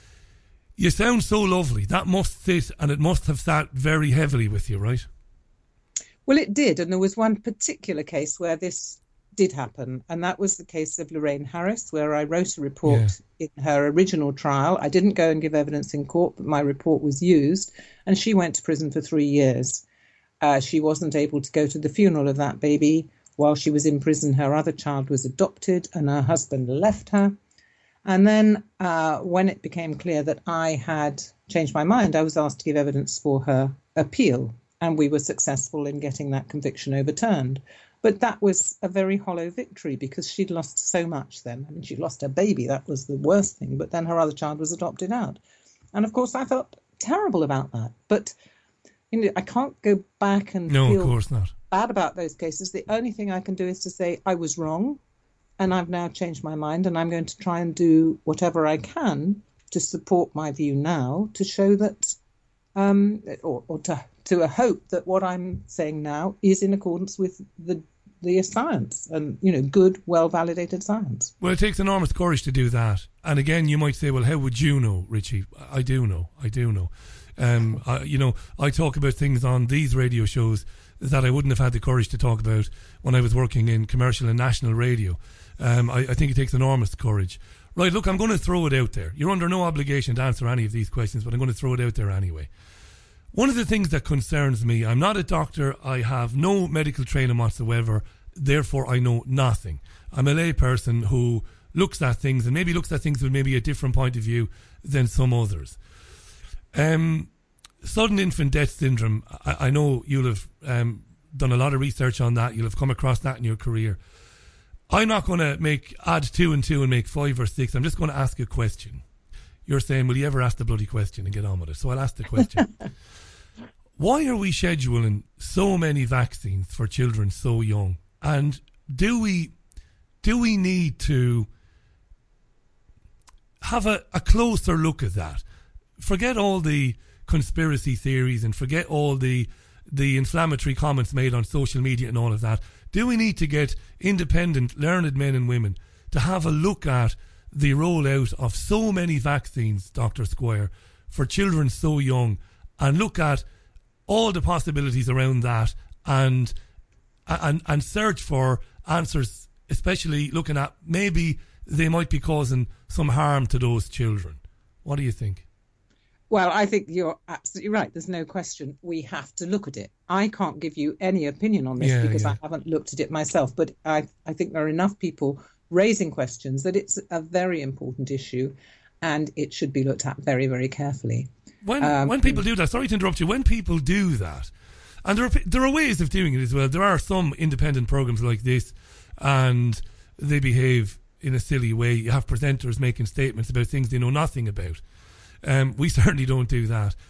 You sound so lovely. That must sit, and it must have sat very heavily with you, right? Well, it did. And there was one particular case where this did happen. And that was the case of Lorraine Harris, where I wrote a report yeah. in her original trial. I didn't go and give evidence in court, but my report was used. And she went to prison for three years. Uh, she wasn't able to go to the funeral of that baby. While she was in prison, her other child was adopted and her husband left her. And then uh, when it became clear that I had changed my mind, I was asked to give evidence for her appeal. And we were successful in getting that conviction overturned. But that was a very hollow victory because she'd lost so much then. I mean, she lost her baby. That was the worst thing. But then her other child was adopted out. And of course, I felt terrible about that. But you know, I can't go back and no, feel of course not. bad about those cases. The only thing I can do is to say I was wrong and I've now changed my mind, and I'm going to try and do whatever I can to support my view now, to show that, um, or, or to, to a hope that what I'm saying now is in accordance with the the science and, you know, good, well-validated science. Well, it takes enormous courage to do that. And again, you might say, well, how would you know, Richie? I do know. I do know. Um, I, you know, I talk about things on these radio shows that I wouldn't have had the courage to talk about when I was working in commercial and national radio. Um, I, I think it takes enormous courage. Right, look, I'm going to throw it out there. You're under no obligation to answer any of these questions, but I'm going to throw it out there anyway. One of the things that concerns me, I'm not a doctor, I have no medical training whatsoever, therefore I know nothing. I'm a lay person who looks at things and maybe looks at things with maybe a different point of view than some others. Um, sudden infant death syndrome, I, I know you'll have um, done a lot of research on that, you'll have come across that in your career. I'm not going to make add two and two and make five or six, I'm just going to ask a question. You're saying, will you ever ask the bloody question and get on with it? So I'll ask the question. Why are we scheduling so many vaccines for children so young? And do we do we need to have a, a closer look at that? Forget all the conspiracy theories and forget all the the inflammatory comments made on social media and all of that. Do we need to get independent, learned men and women to have a look at the rollout of so many vaccines, Doctor Squire, for children so young, and look at all the possibilities around that and and and search for answers, especially looking at maybe they might be causing some harm to those children? What do you think? Well, I think you're absolutely right. There's no question. We have to look at it. I can't give you any opinion on this yeah, because yeah. I haven't looked at it myself, but I, I think there are enough people raising questions that it's a very important issue and it should be looked at very, very carefully. When um, when people do that, sorry to interrupt you, when people do that, and there are, there are ways of doing it as well. There are some independent programs like this and they behave in a silly way. You have presenters making statements about things they know nothing about. Um, we certainly don't do that.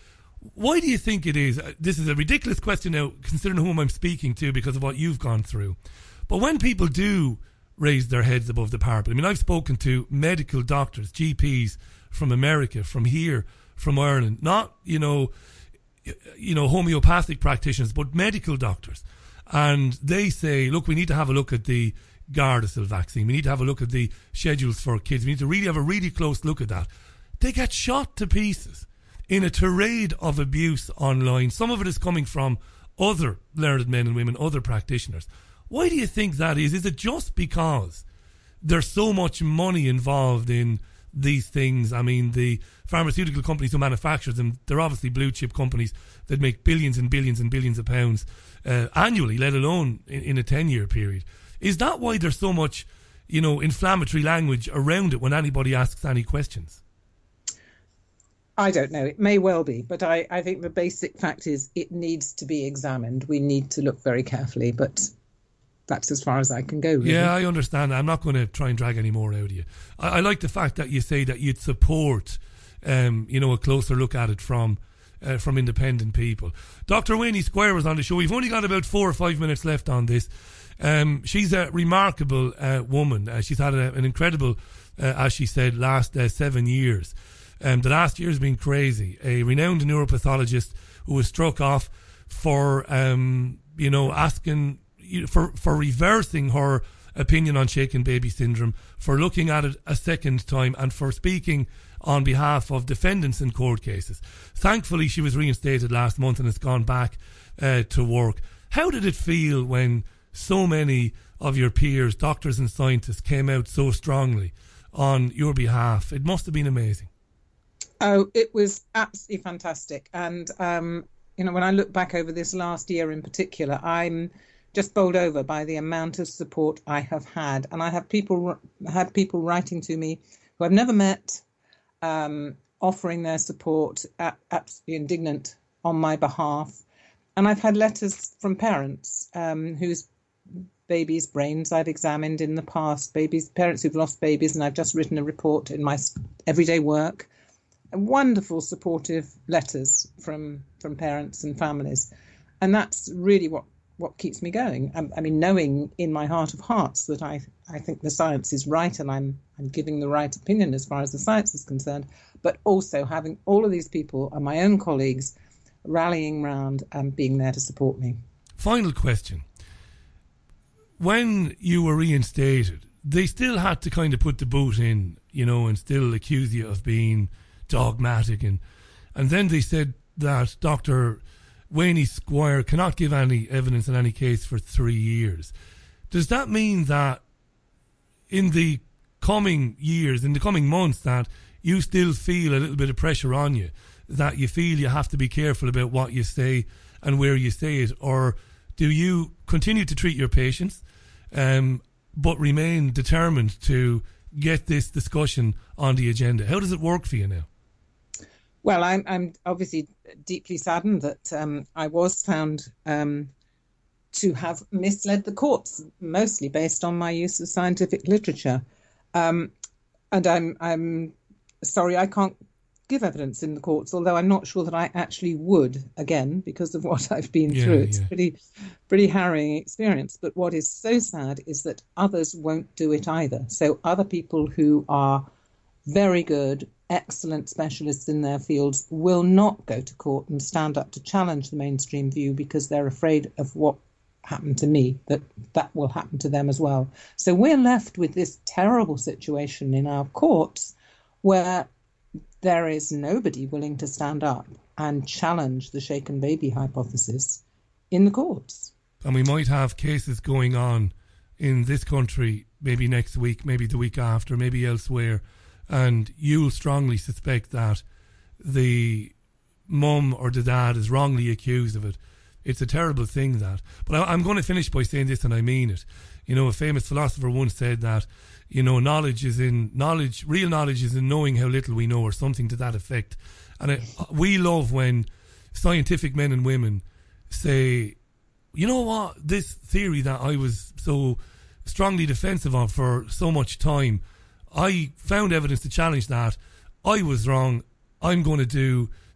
Why do you think it is? This is a ridiculous question now, considering whom I'm speaking to because of what you've gone through. But when people do raise their heads above the parapet, I mean, I've spoken to medical doctors, G Ps from America, from here, from Ireland, not, you know, you know, homeopathic practitioners, but medical doctors. And they say, look, we need to have a look at the Gardasil vaccine. We need to have a look at the schedules for kids. We need to really have a really close look at that. They get shot to pieces in a tirade of abuse online. Some of it is coming from other learned men and women, other practitioners. Why do you think that is? Is it just because there's so much money involved in these things? I mean, the pharmaceutical companies who manufacture them, they're obviously blue chip companies that make billions and billions and billions of pounds uh, annually, let alone in, in a ten-year period. Is that why there's so much, you know, inflammatory language around it when anybody asks any questions? I don't know. It may well be, but I, I think the basic fact is it needs to be examined. We need to look very carefully, but that's as far as I can go, really. Yeah, I understand. I'm not going to try and drag any more out of you. I, I like the fact that you say that you'd support, um, you know, a closer look at it from uh, from independent people. Doctor Wayne Squire was on the show. We've only got about four or five minutes left on this. Um, she's a remarkable uh, woman. Uh, she's had a, an incredible, uh, as she said, last uh, seven years. Um, the last year has been crazy. A renowned neuropathologist who was struck off for, um, you know, asking, for, for reversing her opinion on shaken baby syndrome, for looking at it a second time, and for speaking on behalf of defendants in court cases. Thankfully, she was reinstated last month and has gone back uh, to work. How did it feel when so many of your peers, doctors and scientists, came out so strongly on your behalf? It must have been amazing. Oh, it was absolutely fantastic. And, um, you know, when I look back over this last year in particular, I'm just bowled over by the amount of support I have had. And I have people had people writing to me who I've never met, um, offering their support, absolutely indignant on my behalf. And I've had letters from parents um, whose babies' brains I've examined in the past, babies, parents who've lost babies, and I've just written a report in my everyday work. Wonderful, supportive letters from from parents and families, and that's really what what keeps me going. I, I mean, knowing in my heart of hearts that I I think the science is right, and I'm I'm giving the right opinion as far as the science is concerned, but also having all of these people and my own colleagues rallying round and being there to support me. Final question: when you were reinstated, they still had to kind of put the boot in, you know, and still accuse you of being dogmatic, and and then they said that Doctor Wayne Squire cannot give any evidence in any case for three years. Does that mean that in the coming years, in the coming months, that you still feel a little bit of pressure on you, that you feel you have to be careful about what you say and where you say it, or do you continue to treat your patients um, but remain determined to get this discussion on the agenda? How does it work for you now? Well, I'm, I'm obviously deeply saddened that um, I was found um, to have misled the courts, mostly based on my use of scientific literature. Um, and I'm, I'm sorry I can't give evidence in the courts, although I'm not sure that I actually would, again, because of what I've been yeah, through. It's yeah. pretty, pretty harrowing experience. But what is so sad is that others won't do it either. So other people who are very good, excellent specialists in their fields will not go to court and stand up to challenge the mainstream view because they're afraid of what happened to me, that that will happen to them as well. So we're left with this terrible situation in our courts where there is nobody willing to stand up and challenge the shaken baby hypothesis in the courts. And we might have cases going on in this country maybe next week, maybe the week after, maybe elsewhere, and you'll strongly suspect that the mum or the dad is wrongly accused of it. It's a terrible thing, that. But I, I'm going to finish by saying this, and I mean it. You know, a famous philosopher once said that, you know, knowledge is in knowledge, real knowledge is in knowing how little we know, or something to that effect. And it, we love when scientific men and women say, you know what, this theory that I was so strongly defensive of for so much time, I found evidence to challenge that. I was wrong. I'm going to do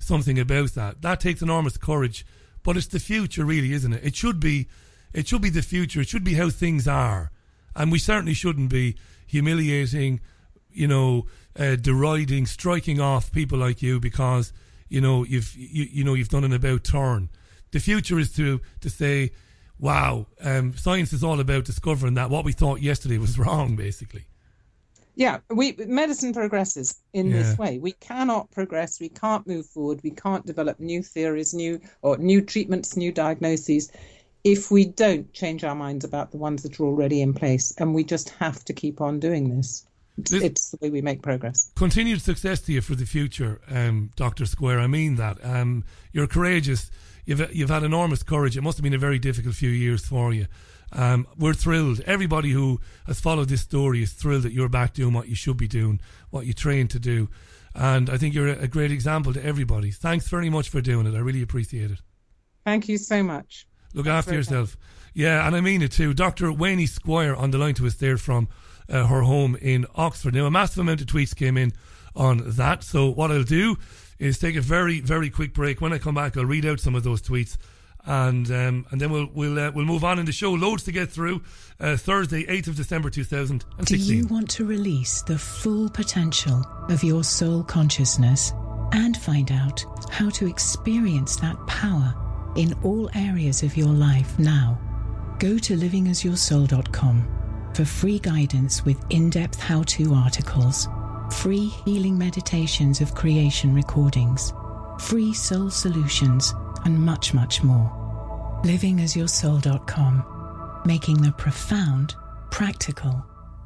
something about that. That takes enormous courage, but it's the future, really, isn't it? It should be, it should be the future. It should be how things are, and we certainly shouldn't be humiliating, you know, uh, deriding, striking off people like you because you know you've you, you know you've done an about turn. The future is to to say, wow, um, science is all about discovering that what we thought yesterday was wrong, basically. Yeah, we medicine progresses in Yeah. this way. We cannot progress, we can't move forward, we can't develop new theories, new or new treatments, new diagnoses if we don't change our minds about the ones that are already in place. And we just have to keep on doing this. It's, This- it's the way we make progress. Continued success to you for the future, um, Doctor Square. I mean that. Um, you're courageous. You've you've had enormous courage. It must have been a very difficult few years for you. Um, we're thrilled. Everybody who has followed this story is thrilled that you're back doing what you should be doing, what you trained to do. And I think you're a, a great example to everybody. Thanks very much for doing it. I really appreciate it. Thank you so much. Look Thanks after very yourself. Yeah, and I mean it too. Doctor Wayne Squire on the line to us there from uh, her home in Oxford. Now, a massive amount of tweets came in on that. So what I'll do is take a very, very quick break. When I come back, I'll read out some of those tweets. And um, and then we'll we'll uh, we'll move on in the show. Loads to get through. Uh, Thursday, eighth of December, two thousand Do sixteen. you want to release the full potential of your soul consciousness and find out how to experience that power in all areas of your life now? Go to living as your soul dot com for free guidance with in-depth how-to articles, free healing meditations of creation recordings, free soul solutions, and much, much more. living as your soul dot com, making the profound practical.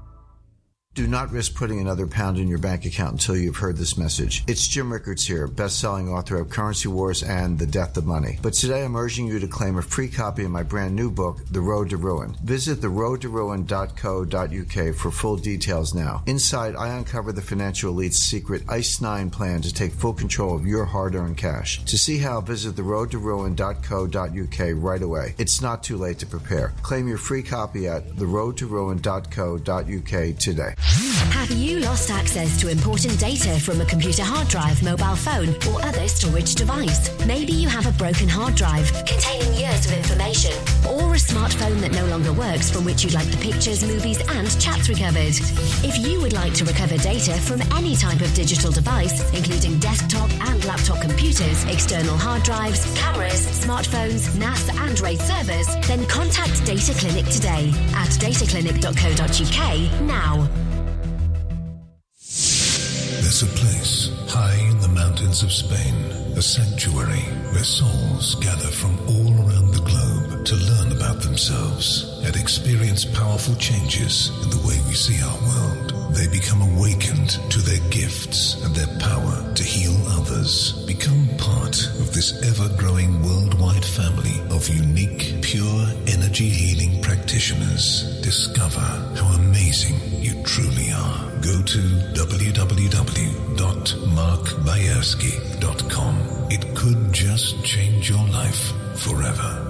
Do not risk putting another pound in your bank account until you've heard this message. It's Jim Rickards here, best-selling author of Currency Wars and The Death of Money. But today I'm urging you to claim a free copy of my brand new book, The Road to Ruin. Visit the road to ruin dot co dot uk for full details now. Inside, I uncover the financial elite's secret ICE nine plan to take full control of your hard-earned cash. To see how, visit the road to ruin dot co dot uk right away. It's not too late to prepare. Claim your free copy at the road to ruin dot co dot uk today. Have you lost access to important data from a computer hard drive, mobile phone, or other storage device? Maybe you have a broken hard drive containing years of information, or a smartphone that no longer works from which you'd like the pictures, movies, and chats recovered. If you would like to recover data from any type of digital device, including desktop and laptop computers, external hard drives, cameras, smartphones, N A S, and RAID servers, then contact Data Clinic today at data clinic dot co dot uk now. There's a place high in the mountains of Spain, a sanctuary where souls gather from all around the globe to learn about themselves and experience powerful changes in the way we see our world. They become awakened to their gifts and their power to heal others. Become part of this ever-growing worldwide family of unique, pure energy healing practitioners. Discover how amazing you truly are. Go to w w w dot mark bayersky dot com. It could just change your life forever.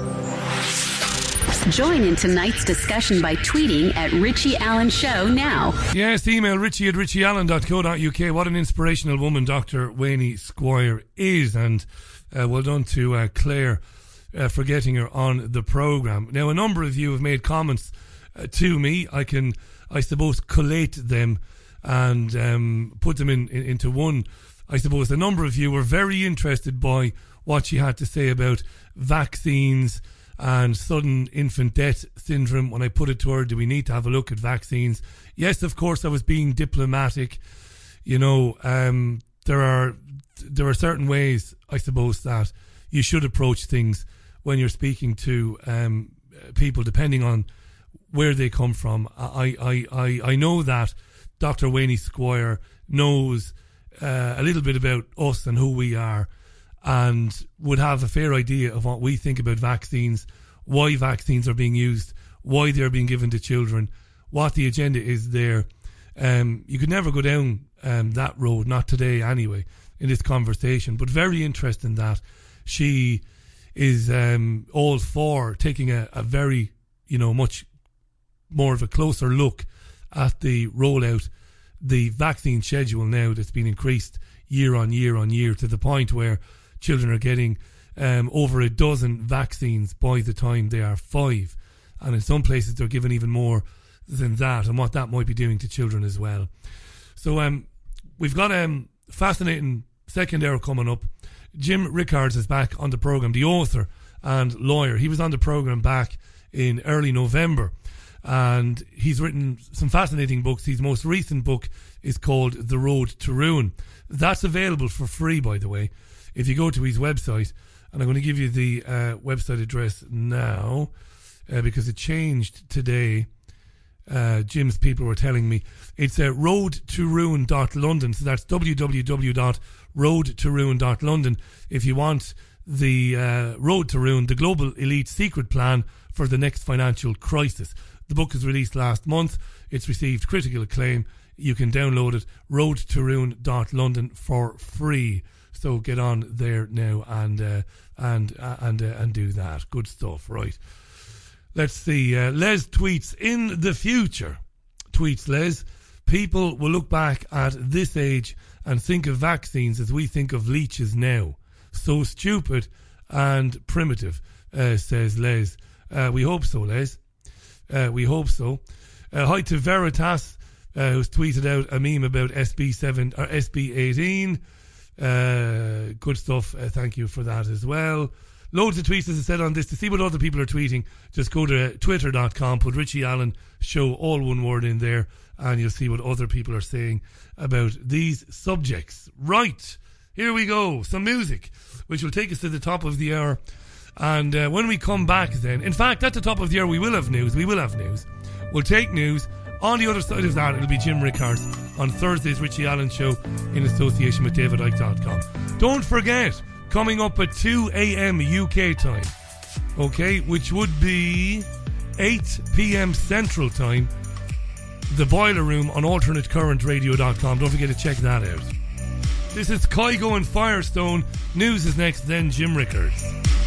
Join in tonight's discussion by tweeting at Richie Allen Show now. Yes, email richie at richie allen dot co dot uk. What an inspirational woman Doctor Wayne Squire is. And uh, well done to uh, Claire uh, for getting her on the programme. Now, a number of you have made comments uh, to me. I can, I suppose, collate them and um, put them in, in into one. I suppose a number of you were very interested by what she had to say about vaccines and sudden infant death syndrome. When I put it to her, do we need to have a look at vaccines? Yes, of course, I was being diplomatic. You know, um, there are there are certain ways, I suppose, that you should approach things when you're speaking to um, people, depending on where they come from. I I, I, I know that Doctor Wayne Squire knows uh, a little bit about us and who we are, and would have a fair idea of what we think about vaccines, why vaccines are being used, why they're being given to children, what the agenda is there. Um, you could never go down um, that road, not today anyway, in this conversation. But very interesting that she is um, all for taking a, a very, you know, much more of a closer look at the rollout, the vaccine schedule now that's been increased year on year on year, to the point where children are getting um, over a dozen vaccines by the time they are five. And in some places they're given even more than that, and what that might be doing to children as well. So um, we've got a um, fascinating second hour coming up. Jim Rickards is back on the programme, the author and lawyer. He was on the programme back in early November, and he's written some fascinating books. His most recent book is called The Road to Ruin. That's available for free, by the way, if you go to his website. And I'm going to give you the uh, website address now, uh, because it changed today. Uh, Jim's people were telling me. It's uh, road to ruin dot london. So that's w w w dot road to ruin dot london if you want the uh, Road to Ruin, the Global Elite Secret Plan for the Next Financial Crisis. The book was released last month. It's received critical acclaim. You can download it, road to ruin dot london, for free. So get on there now and uh, and uh, and uh, and do that. Good stuff, right? Let's see. Uh, Les tweets, in the future, tweets Les, people will look back at this age and think of vaccines as we think of leeches now. So stupid and primitive, uh, says Les. Uh, we hope so, Les. Uh, we hope so. Uh, hi to Veritas, uh, who's tweeted out a meme about S B seven or S B eighteen. Uh, good stuff. Uh, thank you for that as well. Loads of tweets, as I said, on this. To see what other people are tweeting, just go to twitter dot com, put Richie Allen Show, all one word, in there, and you'll see what other people are saying about these subjects. Right, here we go. Some music, which will take us to the top of the hour. And uh, when we come back then, in fact, at the top of the hour, we will have news. We will have news. We'll take news. On the other side of that, it'll be Jim Rickards on Thursday's Richie Allen Show in association with david icke dot com. Don't forget, coming up at two a.m. U K time, okay, which would be eight p.m. Central time, the Boiler Room on alternate current radio dot com. Don't forget to check that out. This is Kygo and Firestone. News is next, then Jim Rickards.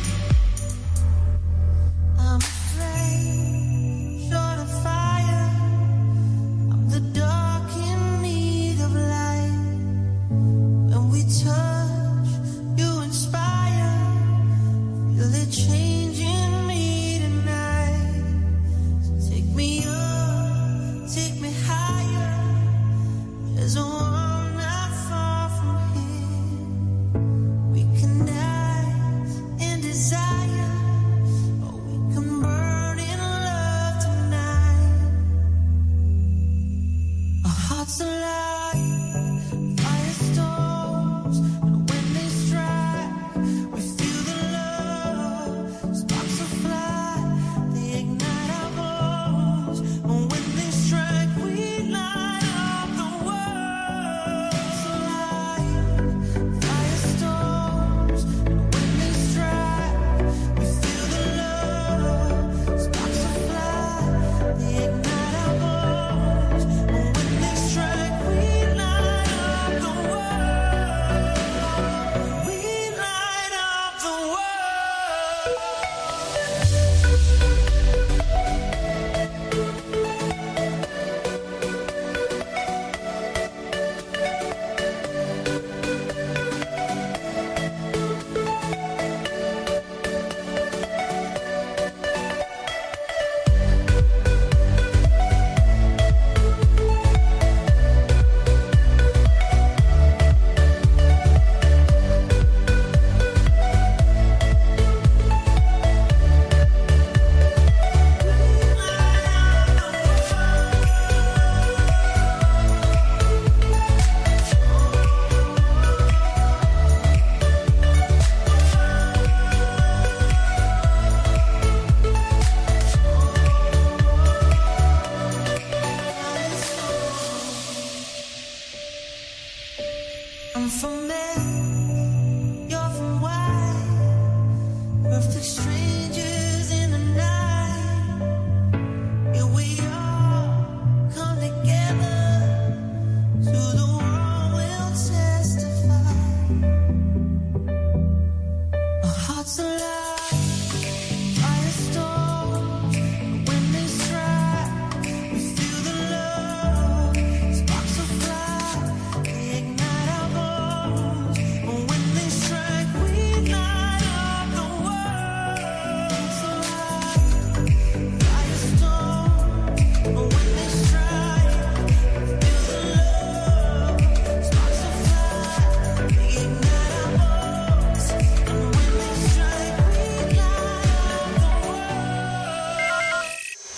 I'm afraid, short of fire, I'm the dark in need of light. When we touch, you inspire, feel it changing me tonight. So take me up, take me higher, there's a world not far from here. We can dive into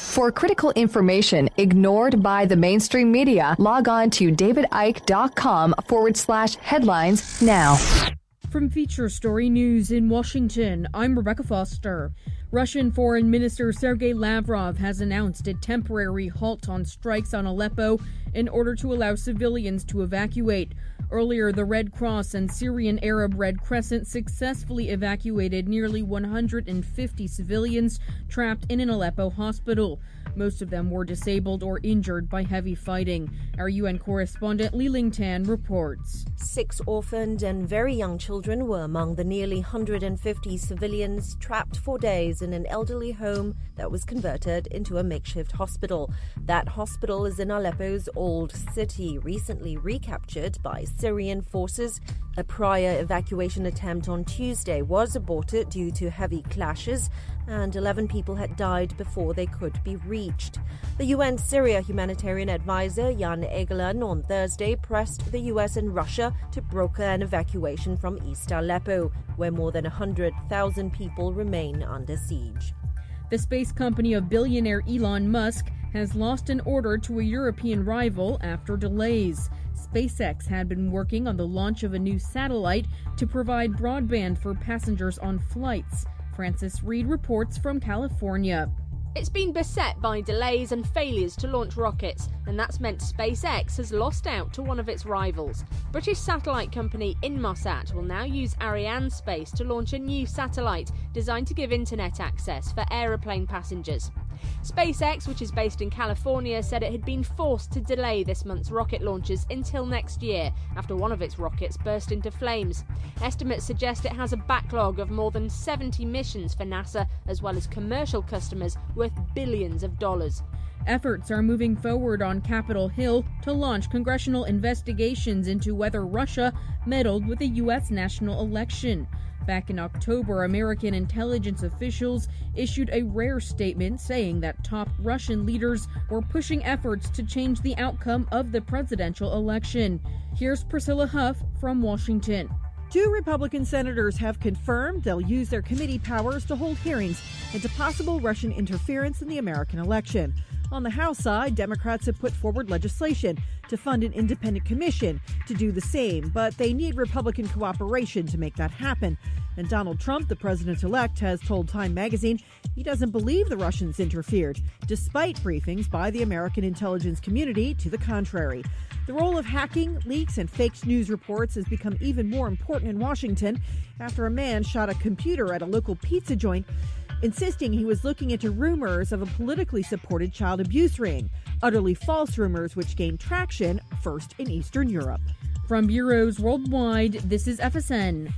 For critical information ignored by the mainstream media, log on to davidike.com forward slash headlines now. From Feature Story News in Washington, I'm Rebecca Foster. Russian Foreign Minister Sergei Lavrov has announced a temporary halt on strikes on Aleppo in order to allow civilians to evacuate. Earlier, the Red Cross and Syrian Arab Red Crescent successfully evacuated nearly one hundred fifty civilians trapped in an Aleppo hospital. Most of them were disabled or injured by heavy fighting. Our U N correspondent Li Lingtan reports. Six orphaned and very young children were among the nearly one hundred fifty civilians trapped for days in an elderly home that was converted into a makeshift hospital. That hospital is in Aleppo's old city, recently recaptured by Syrian forces. A prior evacuation attempt on Tuesday was aborted due to heavy clashes, and eleven people had died before they could be reached. The U N Syria humanitarian advisor Jan Egeland on Thursday pressed the U S and Russia to broker an evacuation from East Aleppo, where more than one hundred thousand people remain under siege. The space company of billionaire Elon Musk has lost an order to a European rival after delays. SpaceX had been working on the launch of a new satellite to provide broadband for passengers on flights. Francis Reed reports from California. It's been beset by delays and failures to launch rockets, and that's meant SpaceX has lost out to one of its rivals. British satellite company Inmarsat will now use Arianespace to launch a new satellite designed to give internet access for aeroplane passengers. SpaceX, which is based in California, said it had been forced to delay this month's rocket launches until next year after one of its rockets burst into flames. Estimates suggest it has a backlog of more than seventy missions for NASA, as well as commercial customers worth billions of dollars. Efforts are moving forward on Capitol Hill to launch congressional investigations into whether Russia meddled with the U S national election. Back in October, American intelligence officials issued a rare statement saying that top Russian leaders were pushing efforts to change the outcome of the presidential election. Here's Priscilla Huff from Washington. Two Republican senators have confirmed they'll use their committee powers to hold hearings into possible Russian interference in the American election. On the House side, Democrats have put forward legislation to fund an independent commission to do the same, but they need Republican cooperation to make that happen. And Donald Trump, the president-elect, has told Time magazine he doesn't believe the Russians interfered, despite briefings by the American intelligence community to the contrary. The role of hacking, leaks, and fake news reports has become even more important in Washington after a man shot a computer at a local pizza joint, insisting he was looking into rumors of a politically supported child abuse ring, utterly false rumors which gained traction first in Eastern Europe. From bureaus worldwide, this is F S N.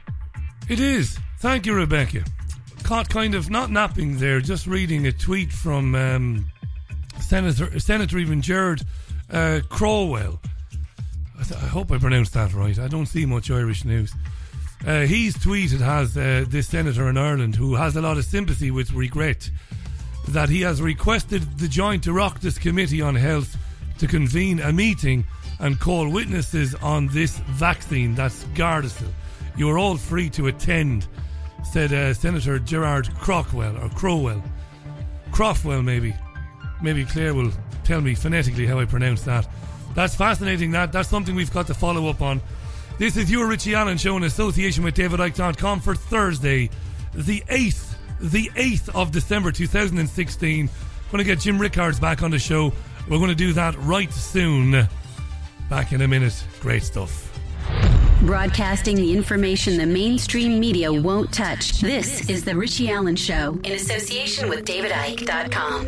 It is. Thank you, Rebecca. Caught kind of not napping there, just reading a tweet from um, Senator Senator even Gerard uh, Crowell. I, th- I hope I pronounced that right. I don't see much Irish news. Uh, he's tweeted, has uh, this senator in Ireland who has a lot of sympathy with regret, that he has requested the Joint Oireachtas Committee on Health to convene a meeting and call witnesses on this vaccine, that's Gardasil. You are all free to attend, said uh, Senator Gerard Crockwell, or Crowell. Crofwell, maybe. Maybe Claire will tell me phonetically how I pronounce that. That's fascinating. That That's something we've got to follow up on. This is your Richie Allen Show in association with David Icke dot com for Thursday, the eighth, the eighth of December two thousand sixteen. Going to get Jim Rickards back on the show. We're going to do that right soon. Back in a minute. Great stuff. Broadcasting the information the mainstream media won't touch. This is the Richie Allen Show in association with David Icke dot com.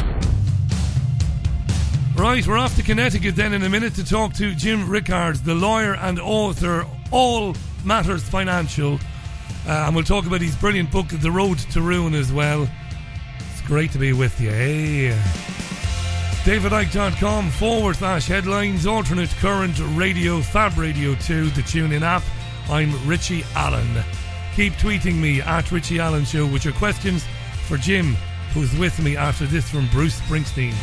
Right, we're off to Connecticut then in a minute to talk to Jim Rickards, the lawyer and author, All Matters Financial. Uh, and we'll talk about his brilliant book, The Road to Ruin, as well. It's great to be with you. Hey. David Icke dot com forward slash headlines, alternate current radio, Fab Radio two, the TuneIn app. I'm Richie Allen. Keep tweeting me at Richie Allen Show with your questions for Jim, who's with me after this from Bruce Springsteen.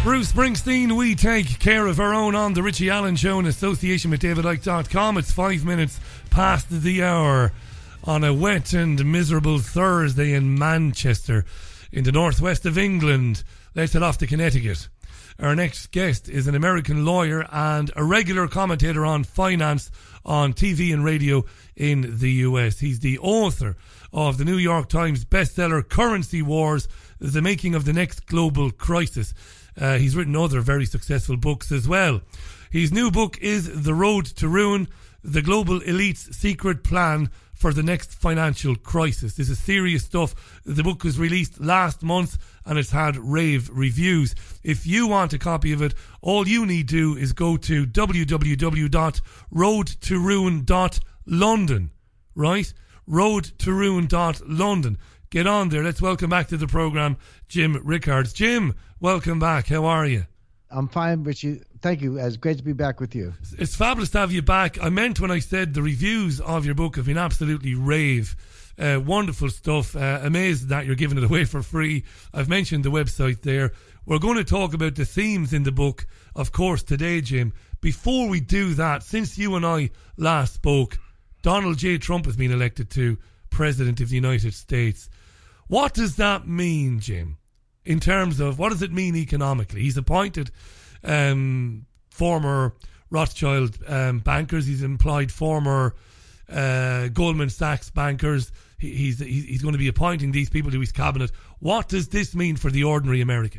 Bruce Springsteen, we take care of our own on the Richie Allen Show in association with David Icke dot com. It's five minutes past the hour on a wet and miserable Thursday in Manchester in the northwest of England. Let's head off to Connecticut. Our next guest is an American lawyer and a regular commentator on finance on T V and radio in the U S. He's the author of the New York Times bestseller Currency Wars, The Making of the Next Global Crisis. Uh, he's written other very successful books as well. His new book is The Road to Ruin, The Global Elite's Secret Plan for the Next Financial Crisis. This is serious stuff. The book was released last month and it's had rave reviews. If you want a copy of it, all you need to do is go to w w w dot road to ruin dot london, right? road to ruin dot london. Get on there. Let's welcome back to the programme Jim Rickards. Jim, welcome back. How are you? I'm fine, Richie. Thank you. It's great to be back with you. It's fabulous to have you back. I meant when I said the reviews of your book have been absolutely rave. Uh, wonderful stuff. Uh, amazed that you're giving it away for free. I've mentioned the website there. We're going to talk about the themes in the book, of course, today, Jim. Before we do that, since you and I last spoke, Donald J. Trump has been elected to President of the United States. What does that mean, Jim, in terms of what does it mean economically? He's appointed um, former Rothschild um, bankers. He's employed former uh, Goldman Sachs bankers. He, he's he's going to be appointing these people to his cabinet. What does this mean for the ordinary American?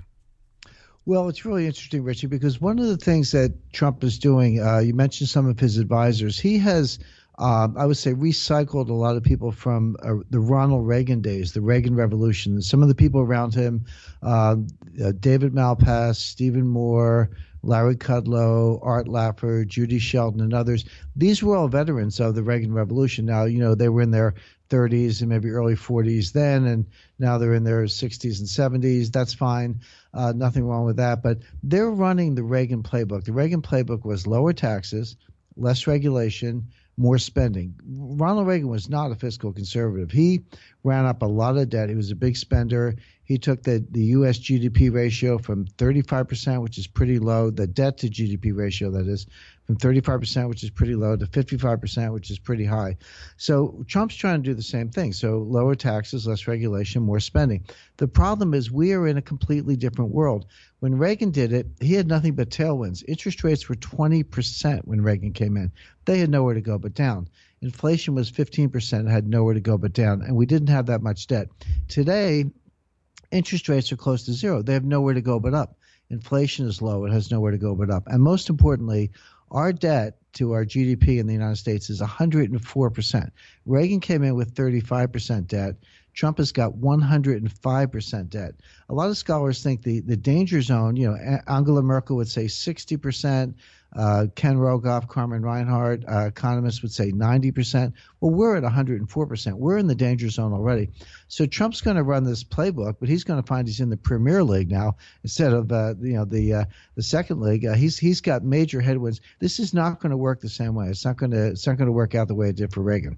Well, it's really interesting, Richie, because one of the things that Trump is doing, uh, you mentioned some of his advisors. He has Um, I would say recycled a lot of people from uh, the Ronald Reagan days, the Reagan Revolution. Some of the people around him, uh, uh, David Malpass, Stephen Moore, Larry Kudlow, Art Laffer, Judy Shelton, and others. These were all veterans of the Reagan Revolution. Now, you know, they were in their thirties and maybe early forties then, and now they're in their sixties and seventies. That's fine. Uh, nothing wrong with that. But they're running the Reagan playbook. The Reagan playbook was lower taxes, less regulation, more spending. Ronald Reagan was not a fiscal conservative. He ran up a lot of debt. He was a big spender. He took the, the U S G D P ratio from thirty-five percent, which is pretty low, the debt to G D P ratio, that is, from thirty-five percent, which is pretty low, to fifty-five percent, which is pretty high. So Trump's trying to do the same thing. So lower taxes, less regulation, more spending. The problem is we are in a completely different world. When Reagan did it, he had nothing but tailwinds. Interest rates were twenty percent when Reagan came in. They had nowhere to go but down. Inflation was fifteen percent, had nowhere to go but down, and we didn't have that much debt. Today, interest rates are close to zero. They have nowhere to go but up. Inflation is low. It has nowhere to go but up. And most importantly, our debt to our G D P in the United States is one hundred four percent. Reagan came in with thirty-five percent debt. Trump has got one hundred five percent debt. A lot of scholars think the, the danger zone, you know, Angela Merkel would say sixty percent. Uh, Ken Rogoff, Carmen Reinhart, uh, economists would say ninety percent. Well, we're at one hundred four percent. We're in the danger zone already. So Trump's going to run this playbook, but he's going to find he's in the Premier League now instead of uh, you know the uh, the second league. Uh, he's he's got major headwinds. This is not going to work the same way. It's not going to it's not going to work out the way it did for Reagan.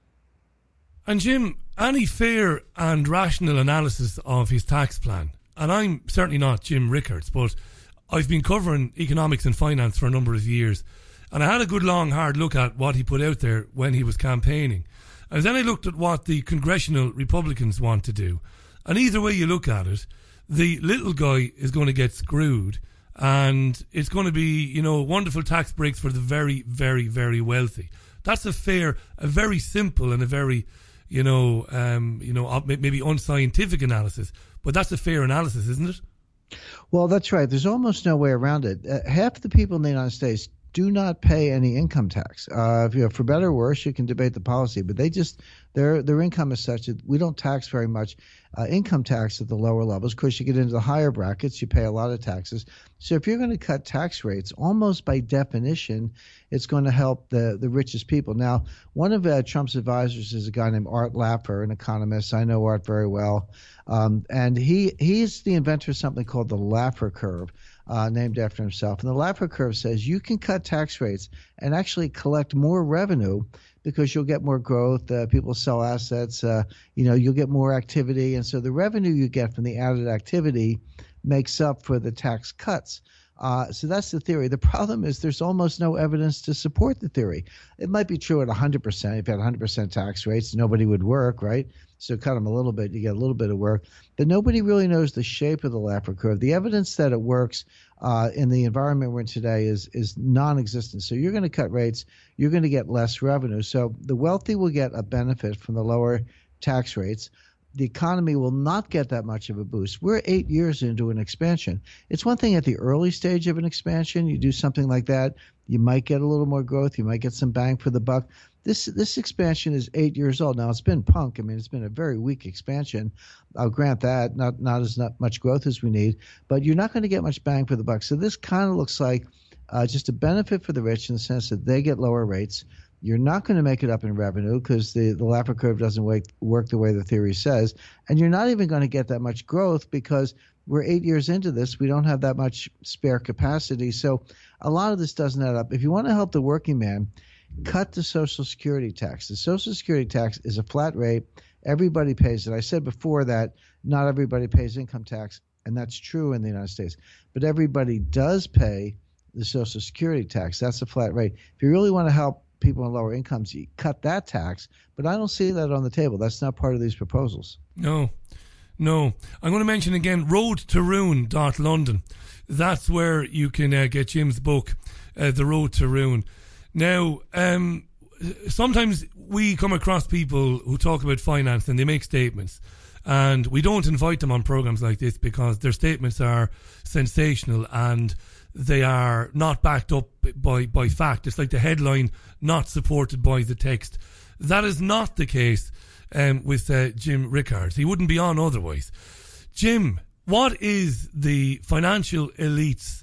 And Jim, any fair and rational analysis of his tax plan, and I'm certainly not Jim Rickards, but I've been covering economics and finance for a number of years, and I had a good long hard look at what he put out there when he was campaigning. And then I looked at what the congressional Republicans want to do. And either way you look at it, the little guy is going to get screwed, and it's going to be, you know, wonderful tax breaks for the very, very, very wealthy. That's a fair, a very simple and a very, you know, um, you know, maybe unscientific analysis, but that's a fair analysis, isn't it? Well, that's right. There's almost no way around it. Uh, half the people in the United States do not pay any income tax. Uh, if, you know, for better or worse, you can debate the policy, but they just their their income is such that we don't tax very much uh, income tax at the lower levels. Of course, you get into the higher brackets, you pay a lot of taxes. So if you're going to cut tax rates, almost by definition, it's going to help the the richest people. Now, one of uh, Trump's advisors is a guy named Art Laffer, an economist. I know Art very well, um, and he he's the inventor of something called the Laffer curve. Uh, named after himself. And the Laffer curve says you can cut tax rates and actually collect more revenue because you'll get more growth, uh, people sell assets, uh, you know, you'll get more activity. And so the revenue you get from the added activity makes up for the tax cuts. Uh, so that's the theory. The problem is there's almost no evidence to support the theory. It might be true at one hundred percent. If you had one hundred percent tax rates, nobody would work, right? So cut them a little bit, you get a little bit of work. But nobody really knows the shape of the Laffer curve. The evidence that it works uh, in the environment we're in today is is non-existent. So you're going to cut rates, you're going to get less revenue. So the wealthy will get a benefit from the lower tax rates. The economy will not get that much of a boost. We're eight years into an expansion. It's one thing at the early stage of an expansion, you do something like that, you might get a little more growth, you might get some bang for the buck. This this expansion is eight years old. Now, it's been punk. I mean, it's been a very weak expansion. I'll grant that, not, not as not much growth as we need, but you're not going to get much bang for the buck. So this kind of looks like uh, just a benefit for the rich in the sense that they get lower rates. You're not going to make it up in revenue because the, the Laffer curve doesn't work, work the way the theory says. And you're not even going to get that much growth because we're eight years into this. We don't have that much spare capacity. So a lot of this doesn't add up. If you want to help the working man, cut the Social Security tax. The Social Security tax is a flat rate. Everybody pays it. I said before that not everybody pays income tax, and that's true in the United States. But everybody does pay the Social Security tax. That's a flat rate. If you really want to help people in lower incomes, you cut that tax, but I don't see that on the table. That's not part of these proposals. No, no. I'm going to mention again, road to ruin dot london. That's where you can uh, get Jim's book, uh, The Road to Ruin. Now, um, sometimes we come across people who talk about finance and they make statements, and we don't invite them on programs like this because their statements are sensational and they are not backed up by, by fact. It's like the headline not supported by the text. That is not the case um, with uh, Jim Rickards. He wouldn't be on otherwise. Jim, what is the financial elite's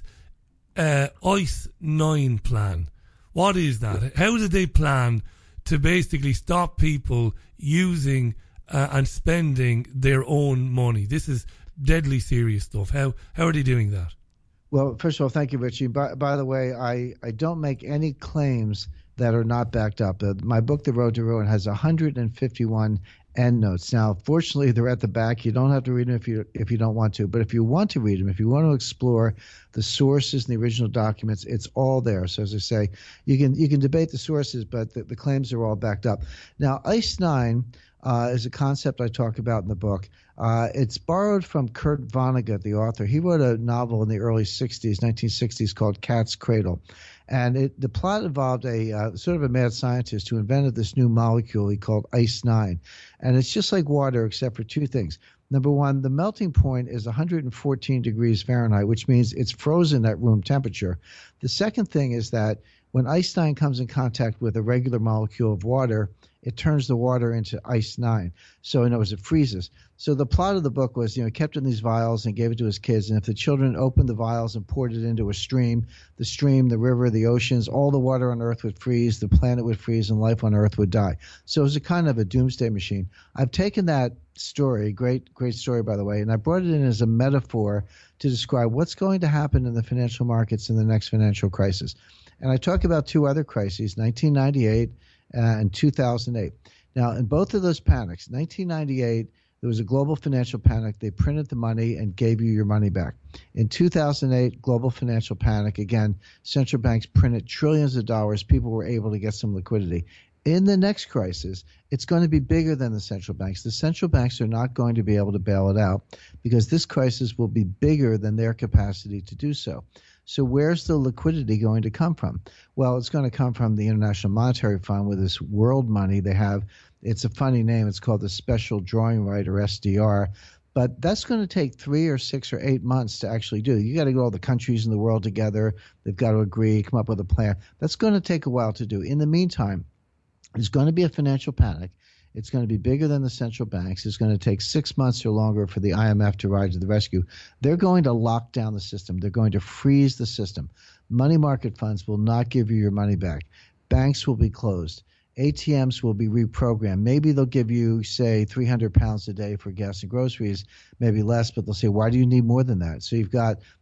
uh, I C E nine plan? What is that? How did they plan to basically stop people using uh, and spending their own money? This is deadly serious stuff. How how are they doing that? Well, first of all, thank you, Richie. By, by the way, I, I don't make any claims that are not backed up. Uh, my book, The Road to Ruin, has one hundred fifty-one endnotes. Now, fortunately, they're at the back. You don't have to read them if you if you don't want to. But if you want to read them, if you want to explore the sources and the original documents, it's all there. So as I say, you can you can debate the sources, but the, the claims are all backed up. Now, I C E nine uh, is a concept I talk about in the book. Uh, it's borrowed from Kurt Vonnegut, the author. He wrote a novel in the early sixties, nineteen sixties, called Cat's Cradle. And it, the plot involved a uh, sort of a mad scientist who invented this new molecule he called I C E nine. And it's just like water except for two things. Number one, the melting point is one hundred fourteen degrees Fahrenheit, which means it's frozen at room temperature. The second thing is that when I C E nine comes in contact with a regular molecule of water, it turns the water into I C E nine. So in other words, it freezes. So the plot of the book was, you know, he kept in these vials and gave it to his kids. And if the children opened the vials and poured it into a stream, the stream, the river, the oceans, all the water on Earth would freeze, the planet would freeze, and life on Earth would die. So it was a kind of a doomsday machine. I've taken that story, great, great story, by the way, and I brought it in as a metaphor to describe what's going to happen in the financial markets in the next financial crisis. And I talk about two other crises, nineteen ninety-eight uh, and two thousand eight. Now, in both of those panics, nineteen ninety-eight, there was a global financial panic. They printed the money and gave you your money back. In two thousand eight, global financial panic. Again, central banks printed trillions of dollars. People were able to get some liquidity. In the next crisis, it's going to be bigger than the central banks. The central banks are not going to be able to bail it out because this crisis will be bigger than their capacity to do so. So where's the liquidity going to come from? Well, it's going to come from the International Monetary Fund with this world money they have. It's a funny name. It's called the Special Drawing Right, or S D R. But that's going to take three or six or eight months to actually do. You got to get all the countries in the world together. They've got to agree, come up with a plan. That's going to take a while to do. In the meantime, there's going to be a financial panic. It's going to be bigger than the central banks. It's going to take six months or longer for the I M F to ride to the rescue. They're going to lock down the system. They're going to freeze the system. Money market funds will not give you your money back. Banks will be closed. A T Ms will be reprogrammed. Maybe they'll give you, say, three hundred pounds a day for gas and groceries, maybe less, but they'll say, why do you need more than that? So you've got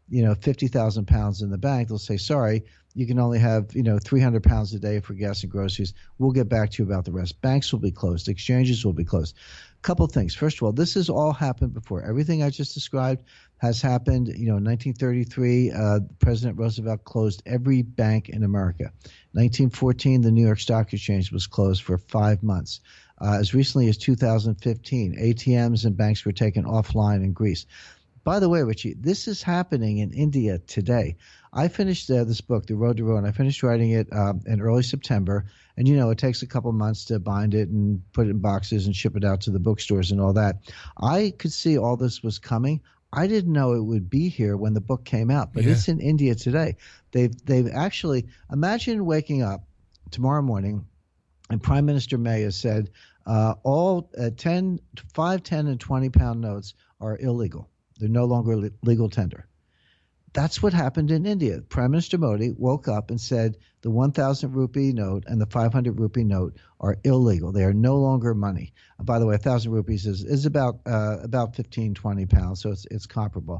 you know, fifty thousand pounds in the bank, they'll say, sorry, you can only have, you know, three hundred pounds a day for gas and groceries. We'll get back to you about the rest. Banks will be closed. Exchanges will be closed. Couple things. First of all, this has all happened before. Everything I just described has happened. You know, in nineteen thirty-three, uh, President Roosevelt closed every bank in America. nineteen fourteen, the New York Stock Exchange was closed for five months. Uh, as recently as two thousand fifteen, A T Ms and banks were taken offline in Greece. By the way, Richie, this is happening in India today. I finished uh, this book, The Road to Ruin. I finished writing it um, in early September. And, you know, it takes a couple months to bind it and put it in boxes and ship it out to the bookstores and all that. I could see all this was coming. I didn't know it would be here when the book came out, but yeah. It's in India today. They've, they've actually – imagine waking up tomorrow morning and Prime Minister May has said uh, all uh, ten, five, ten, and twenty pound notes are illegal. They're no longer le- legal tender. That's what happened in India. Prime Minister Modi woke up and said the one thousand rupee note and the five hundred rupee note are illegal. They are no longer money. Uh, by the way, one thousand rupees is, is about uh, about fifteen, twenty pounds, so it's it's comparable.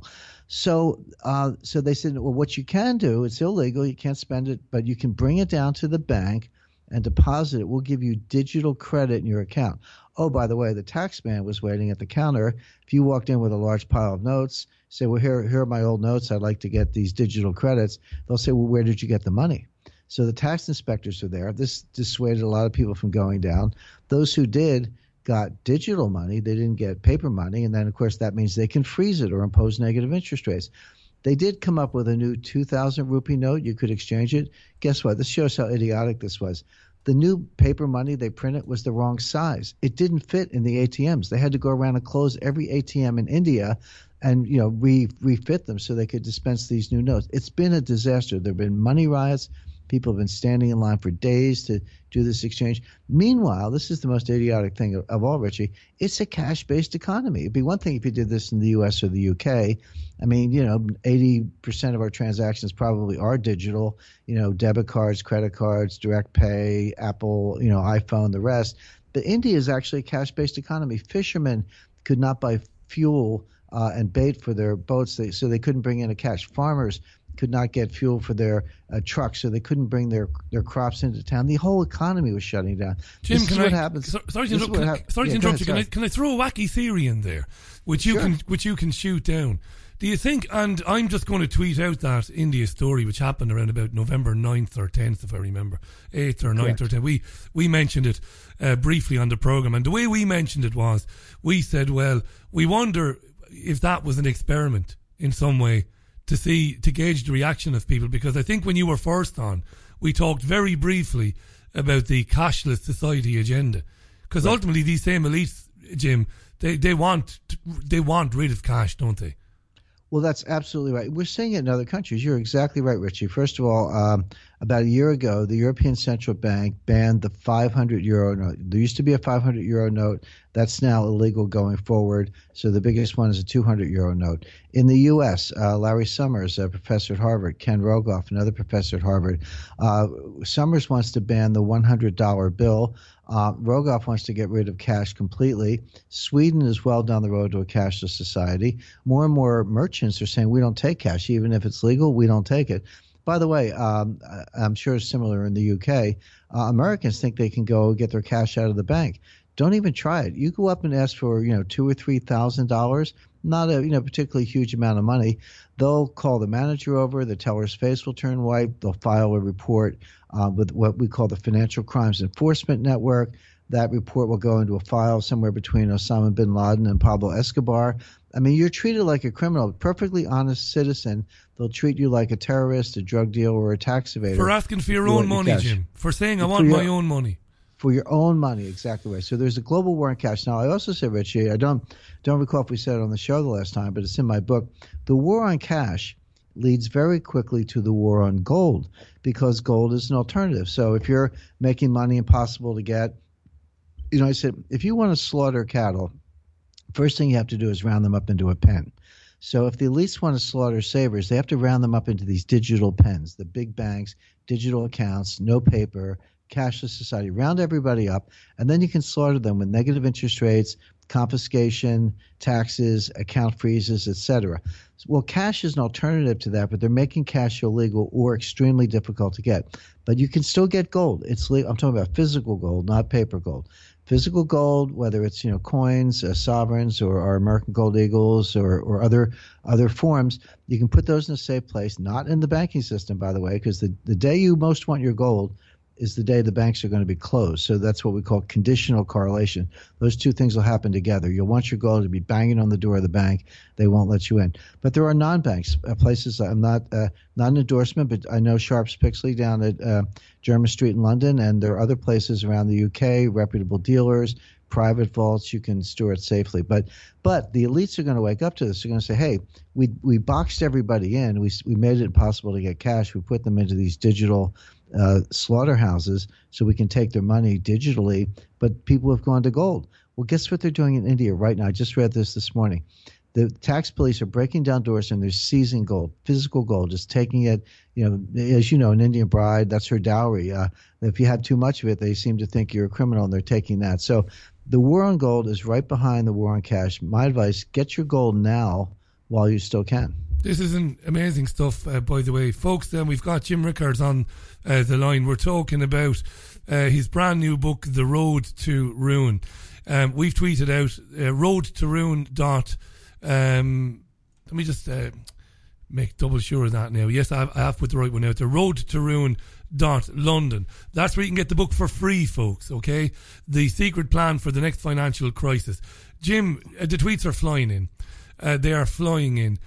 So uh, so they said, well, what you can do, it's illegal, you can't spend it, but you can bring it down to the bank and deposit it. We'll give you digital credit in your account. Oh, by the way, the tax man was waiting at the counter. If you walked in with a large pile of notes, say, well, here, here are my old notes. I'd like to get these digital credits. They'll say, well, where did you get the money? So the tax inspectors are there. This dissuaded a lot of people from going down. Those who did got digital money. They didn't get paper money. And then, of course, that means they can freeze it or impose negative interest rates. They did come up with a new two thousand rupee note. You could exchange it. Guess what? This shows how idiotic this was. The new paper money they printed was the wrong size. It didn't fit in the A T Ms. They had to go around and close every A T M in India and, you know, re- refit them so they could dispense these new notes. It's been a disaster. There have been money riots. People have been standing in line for days to do this exchange. Meanwhile, this is the most idiotic thing of, of all, Richie. It's a cash-based economy. It'd be one thing if you did this in the U S or the U K. I mean, you know, eighty percent of our transactions probably are digital, you know, debit cards, credit cards, direct pay, Apple, you know, iPhone, the rest. But India is actually a cash-based economy. Fishermen could not buy fuel uh, and bait for their boats, they, so they couldn't bring in a cash. Farmers could not get fuel for their uh, trucks, so they couldn't bring their, their crops into town. The whole economy was shutting down. Jim, this can is what I, happens. So, sorry to interrupt, can, hap- sorry yeah, to interrupt you. Can I, can I throw a wacky theory in there, which you sure. can which you can shoot down? Do you think, and I'm just going to tweet out that India story, which happened around about November ninth or tenth, if I remember, eighth or ninth Correct. or tenth. We, we mentioned it uh, briefly on the programme, and the way we mentioned it was, we said, well, we wonder if that was an experiment in some way to see, to gauge the reaction of people, because I think when you were first on, we talked very briefly about the cashless society agenda, because right. ultimately these same elites, Jim, they, they want, they want rid of cash, don't they? Well, that's absolutely right. We're seeing it in other countries. You're exactly right, Richie. First of all, um, about a year ago, the European Central Bank banned the five hundred euro note. There used to be a five hundred euro note. That's now illegal going forward. So the biggest one is a two hundred euro note. In the U S, uh, Larry Summers, a professor at Harvard, Ken Rogoff, another professor at Harvard, uh, Summers wants to ban the one hundred dollar bill. Uh, Rogoff wants to get rid of cash completely. Sweden is well down the road to a cashless society. More and more merchants are saying we don't take cash. Even if it's legal, we don't take it. By the way, um, I'm sure it's similar in the U K. Uh, Americans think they can go get their cash out of the bank. Don't even try it. You go up and ask for, you know, two or three thousand dollars, not a you know particularly huge amount of money. They'll call the manager over. The teller's face will turn white. They'll file a report uh, with what we call the Financial Crimes Enforcement Network. That report will go into a file somewhere between Osama bin Laden and Pablo Escobar. I mean, you're treated like a criminal, a perfectly honest citizen. They'll treat you like a terrorist, a drug dealer, or a tax evader. For asking for your own money, Jim. For saying, I want my own money. For your own money, exactly right. So there's a global war on cash. Now, I also said, Richie, I don't don't recall if we said it on the show the last time, but it's in my book. The war on cash leads very quickly to the war on gold, because gold is an alternative. So if you're making money impossible to get, you know, I said, if you want to slaughter cattle, first thing you have to do is round them up into a pen. So if the elites want to slaughter savers, they have to round them up into these digital pens, the big banks, digital accounts, no paper, cashless society. Round everybody up, and then you can slaughter them with negative interest rates, confiscation, taxes, account freezes, et cetera. Well, cash is an alternative to that, but they're making cash illegal or extremely difficult to get. But you can still get gold. It's le- I'm talking about physical gold, not paper gold. Physical gold, whether it's you know coins, uh, sovereigns, or, or American Gold Eagles, or, or other other forms, you can put those in a safe place, not in the banking system, by the way, because the, the day you most want your gold is the day the banks are going to be closed. So that's what we call conditional correlation. Those two things will happen together. You'll want your gold to be banging on the door of the bank. They won't let you in. But there are non-banks, uh, places. I'm not uh, not an endorsement, but I know Sharps Pixley down at uh, Jermyn Street in London, and there are other places around the U K, reputable dealers, private vaults. You can store it safely. But but the elites are going to wake up to this. They're going to say, hey, we we boxed everybody in. We we made it impossible to get cash. We put them into these digital uh, slaughterhouses so we can take their money digitally. But people have gone to gold. Well, guess what they're doing in India right now? I just read this this morning. The tax police are breaking down doors and they're seizing gold, physical gold, just taking it. You know, as you know, an Indian bride, that's her dowry. Uh, if you have too much of it, they seem to think you're a criminal and they're taking that. So the war on gold is right behind the war on cash. My advice, get your gold now while you still can. This is an amazing stuff, uh, by the way. Folks, then um, we've got Jim Rickards on uh, the line. We're talking about uh, his brand new book, The Road to Ruin. Um, we've tweeted out uh, road to ruin dot um, let me just uh, make double sure of that now. Yes, I have, I have put the right one out there. road to ruin dot london. That's where you can get the book for free, folks, okay? The secret plan for the next financial crisis. Jim, uh, the tweets are flying in. Uh, they are flying in.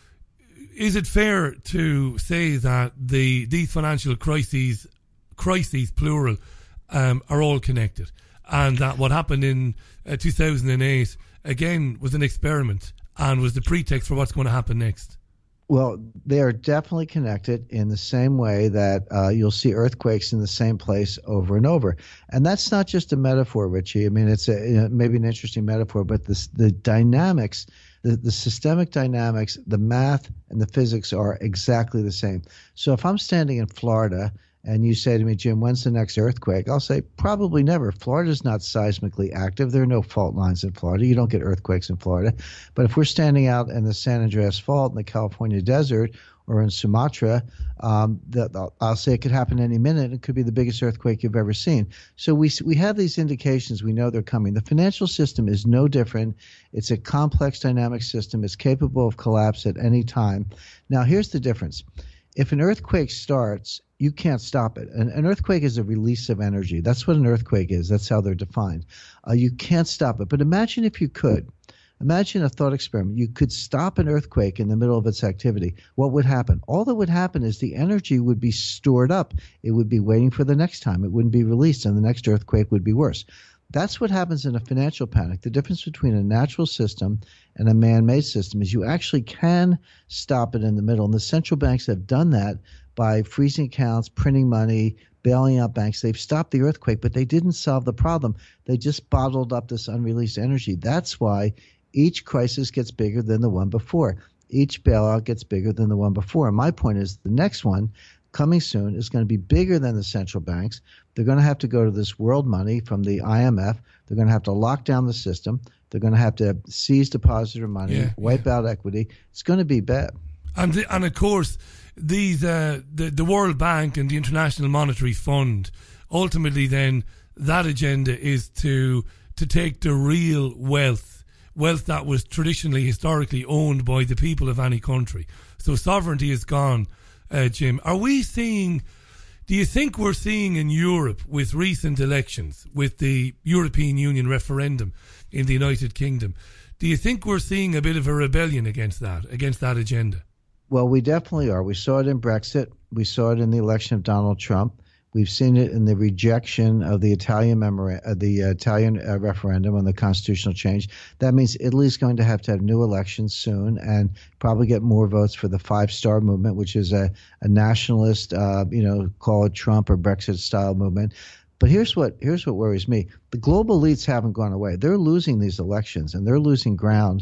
Is it fair to say that the these financial crises, crises plural, um, are all connected, and that what happened in uh, two thousand eight again was an experiment and was the pretext for what's going to happen next? Well, they are definitely connected in the same way that uh, you'll see earthquakes in the same place over and over. And that's not just a metaphor, Richie. I mean, it's a, you know, maybe an interesting metaphor, but this, the dynamics, the, the systemic dynamics, the math and the physics are exactly the same. So if I'm standing in Florida and you say to me, Jim, when's the next earthquake? I'll say probably never. Florida's not seismically active. There are no fault lines in Florida. You don't get earthquakes in Florida. But if we're standing out in the San Andreas Fault in the California desert or in Sumatra, um, the, I'll say it could happen any minute. It could be the biggest earthquake you've ever seen. So we we have these indications. We know they're coming. The financial system is no different. It's a complex dynamic system. It's capable of collapse at any time. Now, here's the difference. If an earthquake starts, you can't stop it. An, an earthquake is a release of energy. That's what an earthquake is. That's how they're defined. Uh, you can't stop it. But imagine if you could. Imagine a thought experiment. You could stop an earthquake in the middle of its activity. What would happen? All that would happen is the energy would be stored up. It would be waiting for the next time. It wouldn't be released, and the next earthquake would be worse. That's what happens in a financial panic. The difference between a natural system and a man-made system is you actually can stop it in the middle. And the central banks have done that by freezing accounts, printing money, bailing out banks. They've stopped the earthquake, but they didn't solve the problem. They just bottled up this unreleased energy. That's why each crisis gets bigger than the one before. Each bailout gets bigger than the one before. And my point is the next one coming soon is going to be bigger than the central banks. They're going to have to go to this world money from the I M F. They're going to have to lock down the system. They're going to have to seize depositor money, yeah, wipe yeah. out equity. It's going to be bad. And the, and of course, these uh, the the World Bank and the International Monetary Fund, ultimately, then that agenda is to to take the real wealth, wealth that was traditionally, historically owned by the people of any country. So sovereignty is gone. Uh, Jim, are we seeing, do you think we're seeing in Europe with recent elections, with the European Union referendum in the United Kingdom, do you think we're seeing a bit of a rebellion against that, against that agenda? Well, we definitely are. We saw it in Brexit. We saw it in the election of Donald Trump. We've seen it in the rejection of the Italian memora- uh, the uh, Italian uh, referendum on the constitutional change. That means Italy's going to have to have new elections soon and probably get more votes for the Five Star Movement, which is a, a nationalist, uh, you know, call it Trump or Brexit style movement. But here's what here's what worries me. The global elites haven't gone away. They're losing these elections, and they're losing ground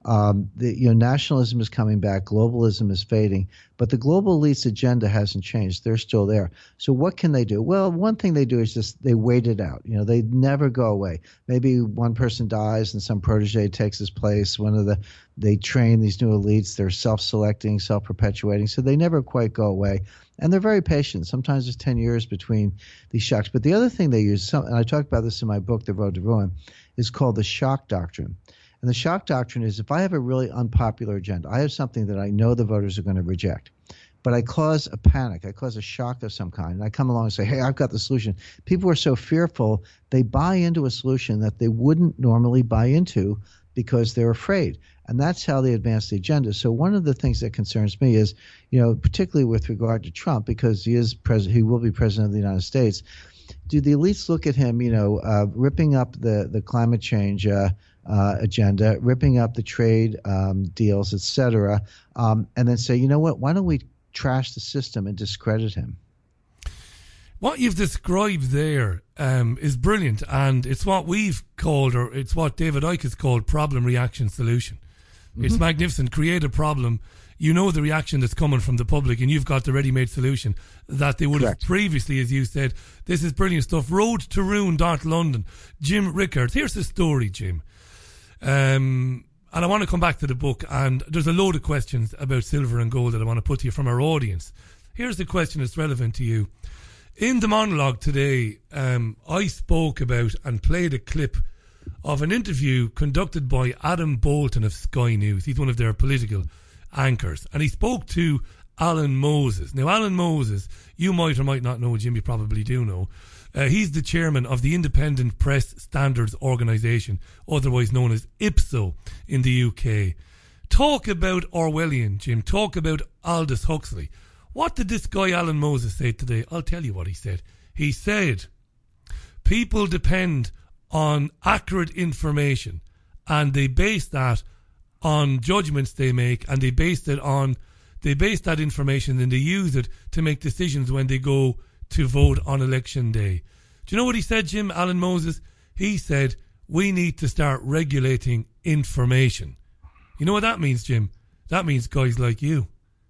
Um, the, you know, nationalism is coming back, globalism is fading, but the global elite's agenda hasn't changed. They're still there. So what can they do? Well, one thing they do is just they wait it out. You know, they never go away. Maybe one person dies and some protege takes his place. One of the they train these new elites. They're self-selecting, self-perpetuating, so they never quite go away. And they're very patient. Sometimes it's ten years between these shocks. But the other thing they use, some, and I talk about this in my book, The Road to Ruin, is called the shock doctrine. And the shock doctrine is if I have a really unpopular agenda, I have something that I know the voters are going to reject, but I cause a panic, I cause a shock of some kind, and I come along and say, hey, I've got the solution. People are so fearful, they buy into a solution that they wouldn't normally buy into because they're afraid. And that's how they advance the agenda. So one of the things that concerns me is, you know, particularly with regard to Trump, because he is president, he will be president of the United States. Do the elites look at him, you know, uh, ripping up the, the climate change uh, uh, agenda, ripping up the trade um, deals, et cetera, um, and then say, you know what, why don't we trash the system and discredit him? What you've described there um, is brilliant, and it's what we've called, or it's what David Icke has called, problem, reaction, solution. Mm-hmm. It's magnificent. Create a problem. You know the reaction that's coming from the public, and you've got the ready-made solution that they would Correct. have previously, as you said. This is brilliant stuff. Road to Ruin dot London. Jim Rickards. Here's the story, Jim. Um, and I want to come back to the book, and there's a load of questions about silver and gold that I want to put to you from our audience. Here's the question that's relevant to you. In the monologue today, um, I spoke about and played a clip of an interview conducted by Adam Bolton of Sky News. He's one of their political anchors. And he spoke to Alan Moses. Now, Alan Moses, you might or might not know, Jim, you probably do know. Uh, he's the chairman of the Independent Press Standards Organisation, otherwise known as I P S O in the U K. Talk about Orwellian, Jim. Talk about Aldous Huxley. What did this guy Alan Moses say today? I'll tell you what he said. He said, people depend on accurate information, and they base that on judgments they make, and they base it on, they base that information and they use it to make decisions when they go to vote on election day. Do you know what he said, Jim, Alan Moses? He said, we need to start regulating information. You know what that means, Jim? That means guys like you.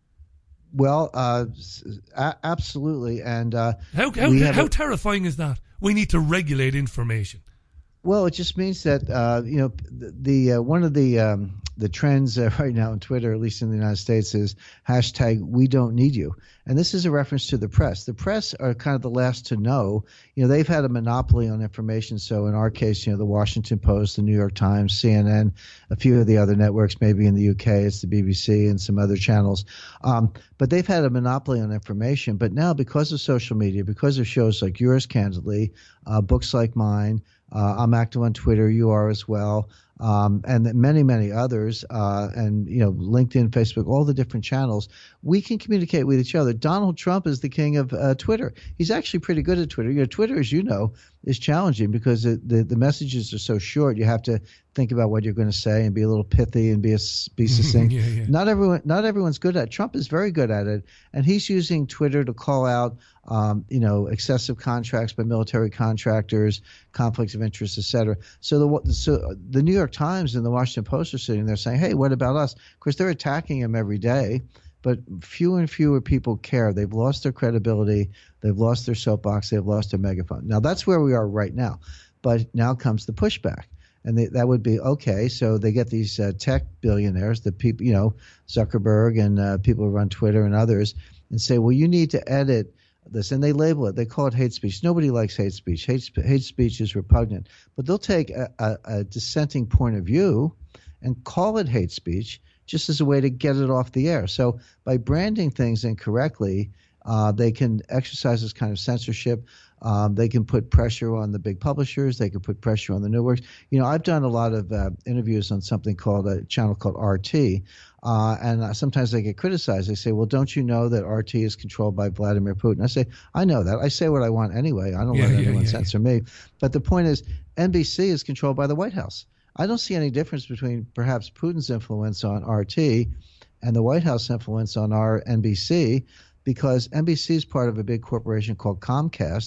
Well, uh, a- absolutely. And uh, how how, how a- terrifying is that? We need to regulate information. Well, it just means that uh, you know the, the uh, one of the um, the trends uh, right now on Twitter, at least in the United States, is hashtag We Don't Need You, and this is a reference to the press. The press are kind of the last to know. You know, they've had a monopoly on information. So in our case, you know, the Washington Post, the New York Times, C N N, a few of the other networks, maybe in the U K, it's the B B C and some other channels. Um, but they've had a monopoly on information. But now, because of social media, because of shows like yours, Candidly, uh, books like mine. Uh, I'm active on Twitter. You are as well, um, and many, many others. Uh, and you know, LinkedIn, Facebook, all the different channels. We can communicate with each other. Donald Trump is the king of uh, Twitter. He's actually pretty good at Twitter. You know, Twitter, as you know, is challenging because it, the the messages are so short. You have to think about what you're going to say and be a little pithy and be a, be succinct. yeah, yeah. Not everyone, not everyone's good at it. Trump is very good at it, and he's using Twitter to call out, um, you know, excessive contracts by military contractors, conflicts of interest, et cetera. So the so the New York Times and the Washington Post are sitting there saying, "Hey, what about us?" Of course, they're attacking him every day, but fewer and fewer people care. They've lost their credibility. They've lost their soapbox. They've lost their megaphone. Now that's where we are right now. But now comes the pushback. And they, that would be, okay, so they get these uh, tech billionaires, the people, you know, Zuckerberg and uh, people who run Twitter and others, and say, well, you need to edit this. And they label it. They call it hate speech. Nobody likes hate speech. Hate, hate speech is repugnant. But they'll take a, a, a dissenting point of view and call it hate speech just as a way to get it off the air. So by branding things incorrectly, uh, they can exercise this kind of censorship. Um, they can put pressure on the big publishers. They can put pressure on the networks. You know, I've done a lot of uh, interviews on something called a channel called R T, uh, and uh, sometimes they get criticized. They say, well, don't you know that R T is controlled by Vladimir Putin? I say, I know that. I say what I want anyway. I don't yeah, let yeah, anyone yeah, censor yeah. me. But the point is, N B C is controlled by the White House. I don't see any difference between perhaps Putin's influence on R T and the White House influence on our N B C, because N B C is part of a big corporation called Comcast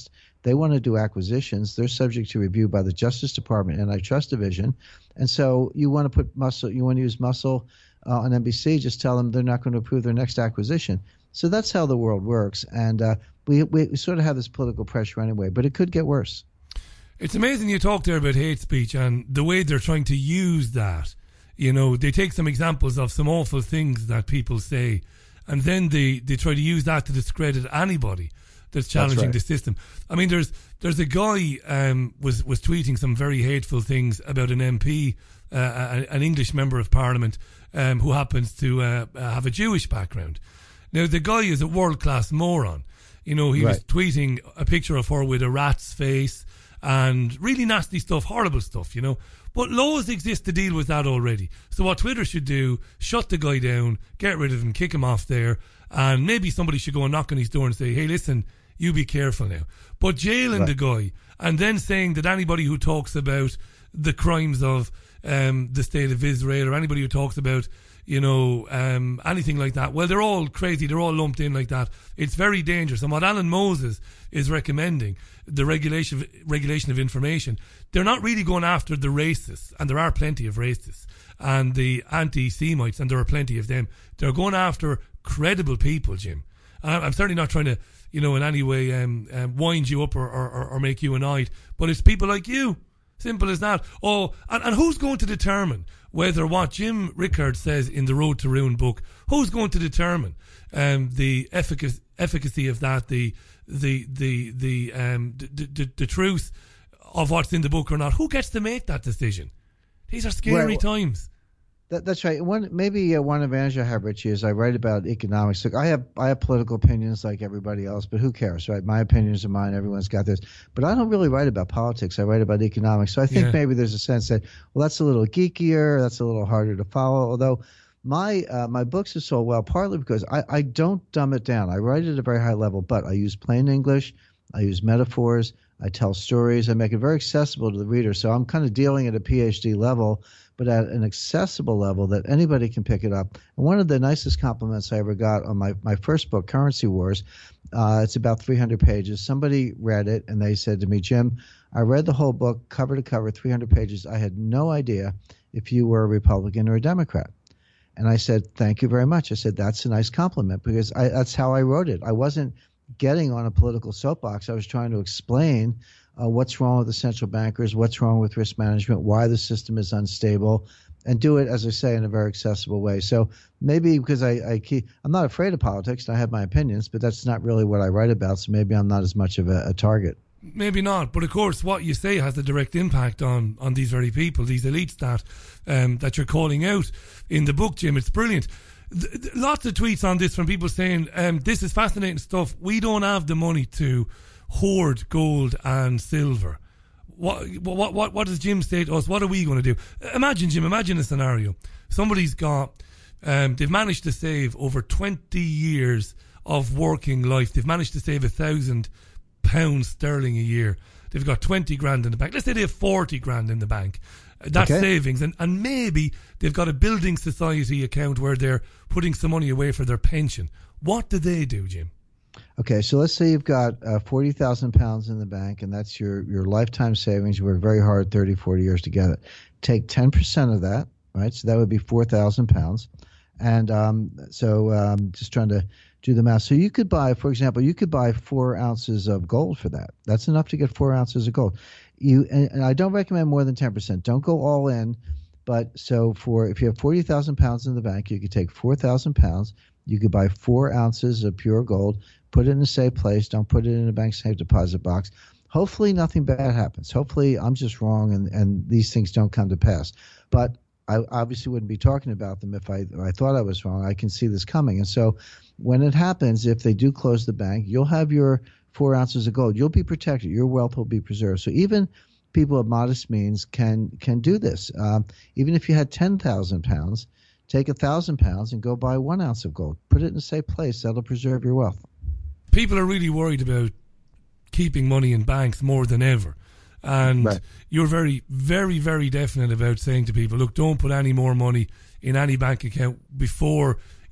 they want to do acquisitions. They're subject to review by the Justice Department Antitrust Division. And so you want to put muscle, you want to use muscle uh, on N B C, just tell them they're not going to approve their next acquisition. So that's how the world works. And uh, we, we sort of have this political pressure anyway, but it could get worse. It's amazing you talked there about hate speech and the way they're trying to use that. You know, they take some examples of some awful things that people say, and then they, they try to use that to discredit anybody that's challenging that's right. the system. I mean, there's there's a guy um, was was tweeting some very hateful things about an M P, uh, an English member of Parliament, um, who happens to uh, have a Jewish background. Now, the guy is a world-class moron. You know, he right. was tweeting a picture of her with a rat's face and really nasty stuff, horrible stuff, you know. But laws exist to deal with that already. So what Twitter should do, shut the guy down, get rid of him, kick him off there, and maybe somebody should go and knock on his door and say, hey, listen, you be careful now. But jailing right. the guy and then saying that anybody who talks about the crimes of um, the state of Israel or anybody who talks about, you know, um, anything like that, well, they're all crazy. They're all lumped in like that. It's very dangerous. And what Alan Moses is recommending, the regulation regulation of information, they're not really going after the racists, and there are plenty of racists, and the anti-Semites, and there are plenty of them. They're going after credible people, Jim. I'm certainly not trying to, you know, in any way um, um, wind you up or, or, or make you annoyed, but it's people like you. Simple as that. Oh, and, and who's going to determine whether what Jim Rickard says in the Road to Ruin book, who's going to determine um, the efficacy, efficacy of that, the the the the, um, the the the truth of what's in the book or not? Who gets to make that decision? These are scary well, times. That, that's right. One maybe uh, one advantage I have, Richie, is I write about economics. Look, I have I have political opinions like everybody else, but who cares, right? My opinions are mine. Everyone's got theirs. But I don't really write about politics. I write about economics. So I think yeah. maybe there's a sense that, well, that's a little geekier. That's a little harder to follow. Although my uh, my books are sold well, partly because I, I don't dumb it down. I write at a very high level, but I use plain English. I use metaphors. I tell stories. I make it very accessible to the reader. So I'm kind of dealing at a PhD level, but at an accessible level that anybody can pick it up. And one of the nicest compliments I ever got on my, my first book, Currency Wars, uh, it's about three hundred pages. Somebody read it, and they said to me, Jim, I read the whole book, cover to cover, three hundred pages. I had no idea if you were a Republican or a Democrat. And I said, thank you very much. I said, that's a nice compliment, because I, that's how I wrote it. I wasn't getting on a political soapbox. I was trying to explain uh, what's wrong with the central bankers, what's wrong with risk management, why the system is unstable, and do it, as I say, in a very accessible way. So maybe because I, I keep, I'm not afraid of politics, and I have my opinions, but that's not really what I write about, so maybe I'm not as much of a, a target. Maybe not, but of course what you say has a direct impact on, on these very people, these elites that um, that you're calling out in the book, Jim. It's brilliant. Th- th- lots of tweets on this from people saying, um, this is fascinating stuff. We don't have the money to hoard gold and silver. What, what, what, what does Jim say to us? What are we going to do? Imagine, Jim, imagine a scenario. Somebody's got, um, they've managed to save over twenty years of working life. They've managed to save a thousand pounds sterling a year. They've got twenty grand in the bank. Let's say they have forty grand in the bank. That's okay. Savings. And, and maybe they've got a building society account where they're putting some money away for their pension. What do they do, Jim? Okay, so let's say you've got uh, forty thousand pounds in the bank, and that's your, your lifetime savings. You work very hard, thirty, forty years to get it. Take ten percent of that, right? So that would be four thousand pounds. And um, so um, just trying to do the math. So you could buy, for example, you could buy four ounces of gold for that. That's enough to get four ounces of gold. You and, and I don't recommend more than ten percent. Don't go all in. But so for if you have forty thousand pounds in the bank, you could take four thousand pounds. You could buy four ounces of pure gold, put it in a safe place. Don't put it in a bank safe deposit box. Hopefully nothing bad happens. Hopefully I'm just wrong and, and these things don't come to pass. But I obviously wouldn't be talking about them if I, if I thought I was wrong. I can see this coming. And so when it happens, if they do close the bank, you'll have your four ounces of gold. You'll be protected. Your wealth will be preserved. So even people of modest means can can do this. Um, even if you had ten thousand pounds, take one thousand pounds and go buy one ounce of gold. Put it in a safe place. That'll preserve your wealth. People are really worried about keeping money in banks more than ever. And right. You're very, very, very definite about saying to people, look, don't put any more money in any bank account before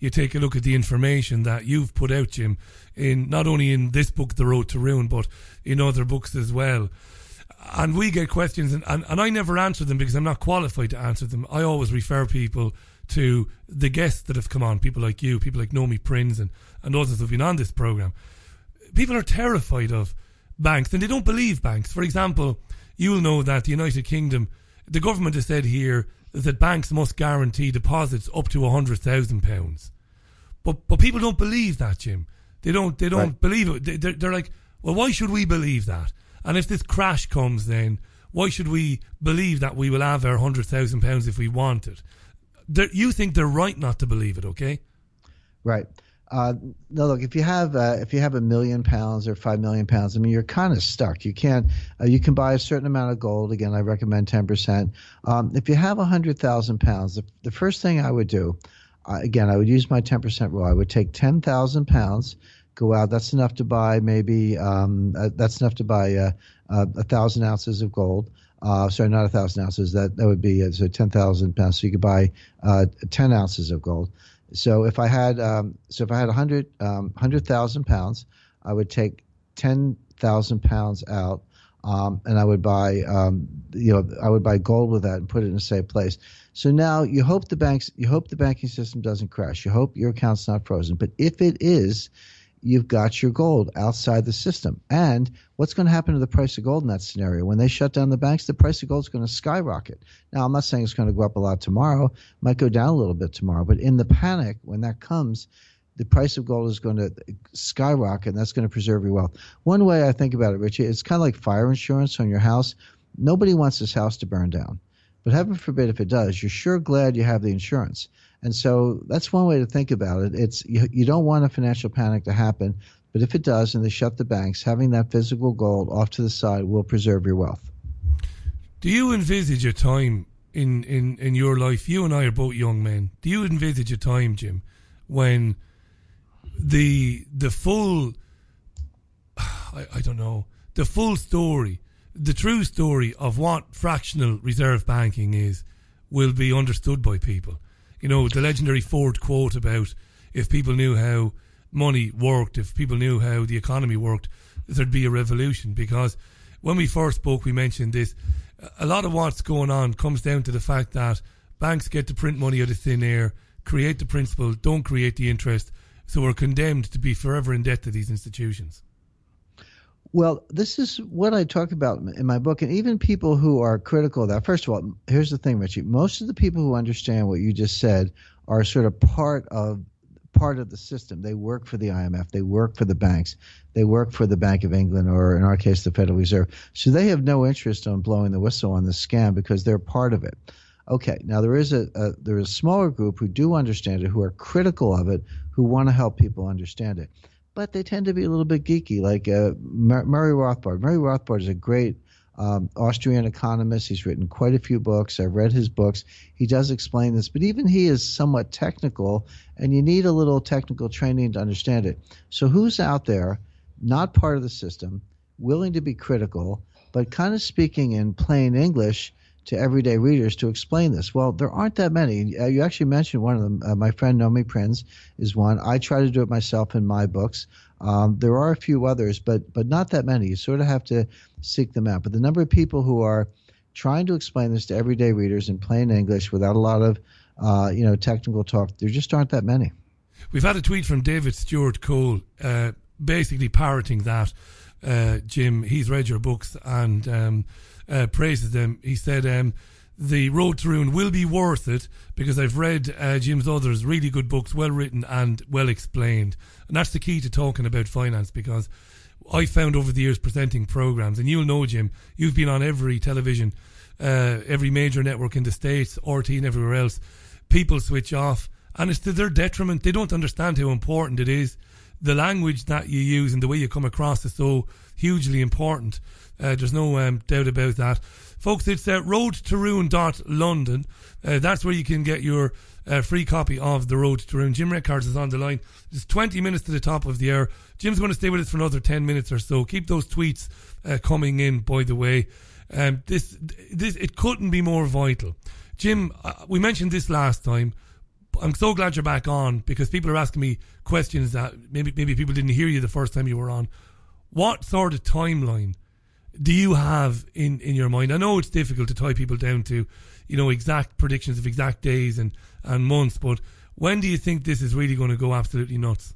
you take a look at the information that you've put out, Jim, in not only in this book, The Road to Ruin, but in other books as well. And we get questions, and, and, and I never answer them because I'm not qualified to answer them. I always refer people to the guests that have come on, people like you, people like Naomi Prinz and, and others who've been on this programme. People are terrified of banks, and they don't believe banks. For example, you'll know that the United Kingdom, the government has said here that banks must guarantee deposits up to one hundred thousand pounds. But but people don't believe that, Jim. They don't they don't right. believe it. They, they're, they're like, well, why should we believe that? And if this crash comes, then why should we believe that we will have our one hundred thousand pounds if we want it? They're, you think they're right not to believe it, okay? Right. Uh, no, look, if you have uh, if you have a million pounds or five million pounds, I mean, you're kind of stuck. You can't. Uh, you can buy a certain amount of gold. Again, I recommend ten percent. Um, if you have a hundred thousand pounds, the, the first thing I would do, uh, again, I would use my ten percent rule. I would take ten thousand pounds, go out. That's enough to buy maybe. Um, uh, that's enough to buy uh, uh, a thousand ounces of gold. Uh, sorry, not a thousand ounces. That that would be uh, so ten thousand pounds. So you could buy uh, ten ounces of gold. So if I had um, so if I had a hundred um, hundred thousand pounds, I would take ten thousand pounds out, um, and I would buy um, you know I would buy gold with that and put it in a safe place. So now you hope the banks you hope the banking system doesn't crash. You hope your account's not frozen. But if it is, you've got your gold outside the system. And what's going to happen to the price of gold in that scenario? When they shut down the banks, the price of gold is going to skyrocket. Now, I'm not saying it's going to go up a lot tomorrow. It might go down a little bit tomorrow. But in the panic, when that comes, the price of gold is going to skyrocket, and that's going to preserve your wealth. One way I think about it, Richie, it's kind of like fire insurance on your house. Nobody wants this house to burn down. But heaven forbid if it does, you're sure glad you have the insurance. And so that's one way to think about it. It's you, you don't want a financial panic to happen, but if it does and they shut the banks, having that physical gold off to the side will preserve your wealth. Do you envisage a time in, in, in your life, you and I are both young men, do you envisage a time, Jim, when the the full, I, I don't know, the full story, the true story of what fractional reserve banking is will be understood by people? You know, the legendary Ford quote about if people knew how money worked, if people knew how the economy worked, there'd be a revolution. Because when we first spoke, we mentioned this. A lot of what's going on comes down to the fact that banks get to print money out of thin air, create the principal, don't create the interest, so we're condemned to be forever in debt to these institutions. Well, this is what I talk about in my book, and even people who are critical of that. First of all, here's the thing, Richie. Most of the people who understand what you just said are sort of part of part of the system. They work for the I M F. They work for the banks. They work for the Bank of England, or in our case, the Federal Reserve. So they have no interest in blowing the whistle on this scam because they're part of it. Okay, now there is a, a there is a smaller group who do understand it, who are critical of it, who want to help people understand it. But they tend to be a little bit geeky, like uh, Murray Rothbard. Murray Rothbard is a great um, Austrian economist. He's written quite a few books. I've read his books. He does explain this, but even he is somewhat technical, and you need a little technical training to understand it. So who's out there, not part of the system, willing to be critical, but kind of speaking in plain English to everyday readers to explain this? Well, there aren't that many. Uh, you actually mentioned one of them. Uh, my friend Naomi Prinz is one. I try to do it myself in my books. Um, there are a few others, but but not that many. You sort of have to seek them out. But the number of people who are trying to explain this to everyday readers in plain English without a lot of uh, you know technical talk, there just aren't that many. We've had a tweet from David Stewart Cole, uh, basically parroting that. Uh, Jim, he's read your books and um, uh, praises them. He said um, The Road to Ruin will be worth it because I've read uh, Jim's others, really good books, well written and well explained. And that's the key to talking about finance, because I found over the years presenting programs, and you'll know, Jim, you've been on every television, uh, every major network in the States, R T and everywhere else. People switch off, and it's to their detriment. They don't understand how important it is. The language that you use and the way you come across is so hugely important. Uh, there's no um, doubt about that. Folks, it's uh, road to ruin dot london. Uh, that's where you can get your uh, free copy of The Road to Ruin. Jim Reckars is on the line. It's twenty minutes to the top of the hour. Jim's going to stay with us for another ten minutes or so. Keep those tweets uh, coming in, by the way. Um, this, this, it couldn't be more vital. Jim, uh, we mentioned this last time, I'm so glad you're back on, because people are asking me questions that maybe maybe people didn't hear you the first time you were on. What sort of timeline do you have in, in your mind? I know it's difficult to tie people down to, you know, exact predictions of exact days and, and months, but when do you think this is really going to go absolutely nuts?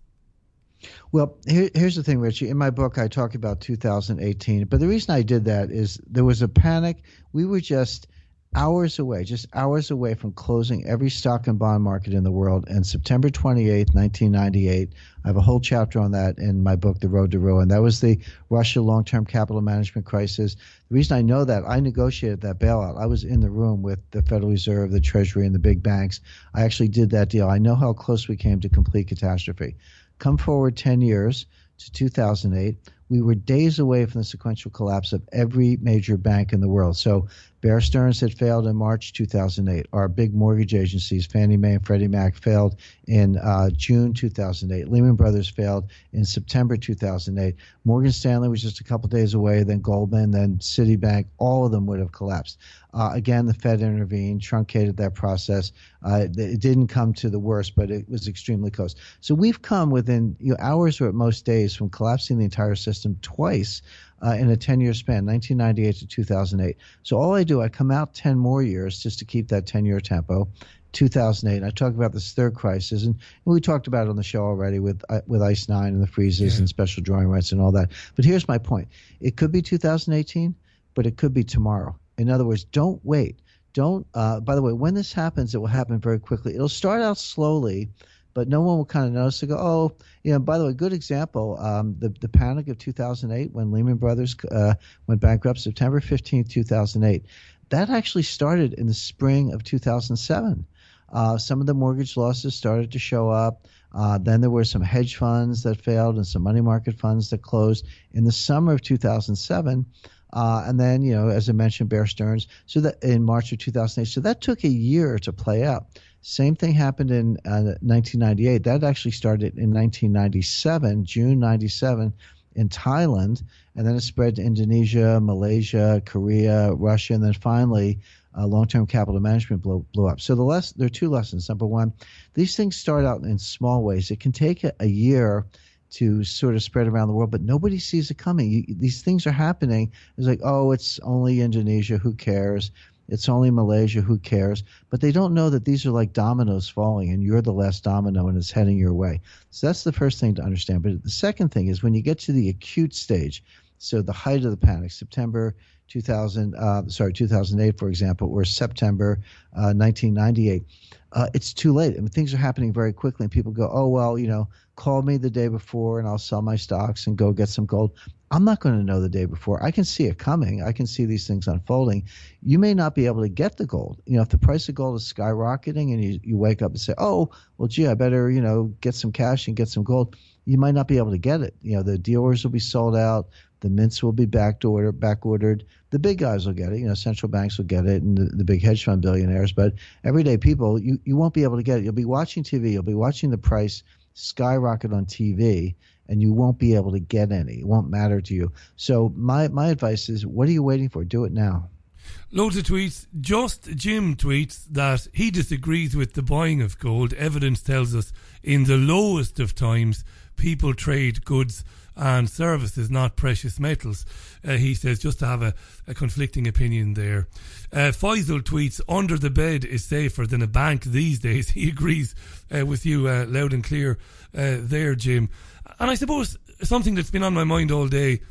Well, here, here's the thing, Richie. In my book, I talk about two thousand eighteen, but the reason I did that is there was a panic. We were just hours away, just hours away from closing every stock and bond market in the world. And September twenty-eighth, nineteen ninety-eight, I have a whole chapter on that in my book, The Road to Ruin. That was the Russia long-term capital management crisis. The reason I know that, I negotiated that bailout. I was in the room with the Federal Reserve, the Treasury, and the big banks. I actually did that deal. I know how close we came to complete catastrophe. Come forward ten years to two thousand eight. We were days away from the sequential collapse of every major bank in the world. So Bear Stearns had failed in March two thousand eight. Our big mortgage agencies, Fannie Mae and Freddie Mac, failed in uh, June two thousand eight. Lehman Brothers failed in September two thousand eight. Morgan Stanley was just a couple days away, then Goldman, then Citibank. All of them would have collapsed. Uh, again, the Fed intervened, truncated that process. Uh, it didn't come to the worst, but it was extremely close. So we've come within you know, hours or at most days from collapsing the entire system twice uh, in a ten-year span, nineteen ninety-eight to two thousand eight. So all I do, I come out ten more years just to keep that ten-year tempo. two thousand eight, and I talk about this third crisis, and, and we talked about it on the show already with uh, with ICE nine and the freezes yeah. and special drawing rights and all that. But here's my point. It could be two thousand eighteen, but it could be tomorrow. In other words, don't wait. Don't. Uh, by the way, when this happens, it will happen very quickly. It'll start out slowly, but no one will kind of notice to go, oh, you know, by the way, good example, um, the, the panic of two thousand eight when Lehman Brothers uh, went bankrupt, September fifteenth, two thousand eight. That actually started in the spring of two thousand seven. Uh, some of the mortgage losses started to show up. Uh, then there were some hedge funds that failed and some money market funds that closed in the summer of two thousand seven. Uh, and then, you know, as I mentioned, Bear Stearns, so that in March of two thousand eight. So that took a year to play out. Same thing happened in uh, nineteen ninety-eight. That actually started in nineteen ninety-seven, June ninety-seven, in Thailand, and then it spread to Indonesia, Malaysia, Korea, Russia, and then finally uh, long-term capital management blew, blew up. So the less, there are two lessons. Number one, these things start out in small ways. It can take a, a year to sort of spread around the world, but nobody sees it coming. You, these things are happening. It's like, oh, it's only Indonesia, who cares? It's only Malaysia, who cares? But they don't know that these are like dominoes falling, and you're the last domino, and it's heading your way. So that's the first thing to understand. But the second thing is when you get to the acute stage, so the height of the panic, September two thousand, uh, sorry, two thousand eight, for example, or September uh, nineteen ninety-eight, uh, it's too late. I mean, things are happening very quickly, and people go, oh, well, you know, call me the day before, and I'll sell my stocks and go get some gold. I'm not going to know the day before. I can see it coming. I can see these things unfolding. You may not be able to get the gold. You know, if the price of gold is skyrocketing and you, you wake up and say, oh, well, gee, I better, you know, get some cash and get some gold, you might not be able to get it. You know, the dealers will be sold out. The mints will be back order, back ordered. The big guys will get it. You know, central banks will get it, and the, the big hedge fund billionaires. But everyday people, you, you won't be able to get it. You'll be watching T V. You'll be watching the price skyrocket on T V, and you won't be able to get any. It won't matter to you. So my, my advice is, what are you waiting for? Do it now. Loads of tweets. Just Jim tweets that he disagrees with the buying of gold. Evidence tells us in the lowest of times, people trade goods and services, not precious metals. Uh, he says, just to have a, a conflicting opinion there. Uh, Faisal tweets, under the bed is safer than a bank these days. He agrees uh, with you uh, loud and clear uh, there, Jim. And I suppose something that's been on my mind all day,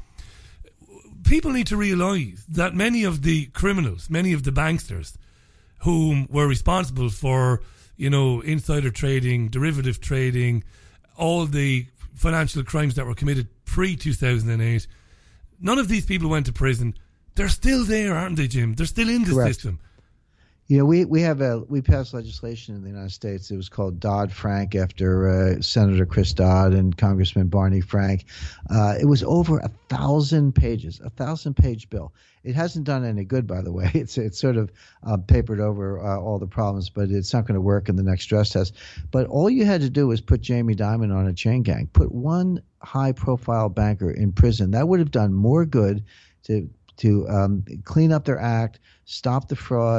people need to realise that many of the criminals, many of the banksters whom were responsible for, you know, insider trading, derivative trading, all the financial crimes that were committed pre two thousand eight, none of these people went to prison. They're still there, aren't they, Jim? They're still in the Correct. system. You know, we, we have a we passed legislation in the United States. It was called Dodd-Frank after uh, Senator Chris Dodd and Congressman Barney Frank. Uh, it was over a thousand pages, a thousand page bill. It hasn't done any good, by the way. It's it's sort of uh, papered over uh, all the problems, but it's not going to work in the next stress test. But all you had to do was put Jamie Dimon on a chain gang, put one high-profile banker in prison. That would have done more good to to um, clean up their act, stop the fraud,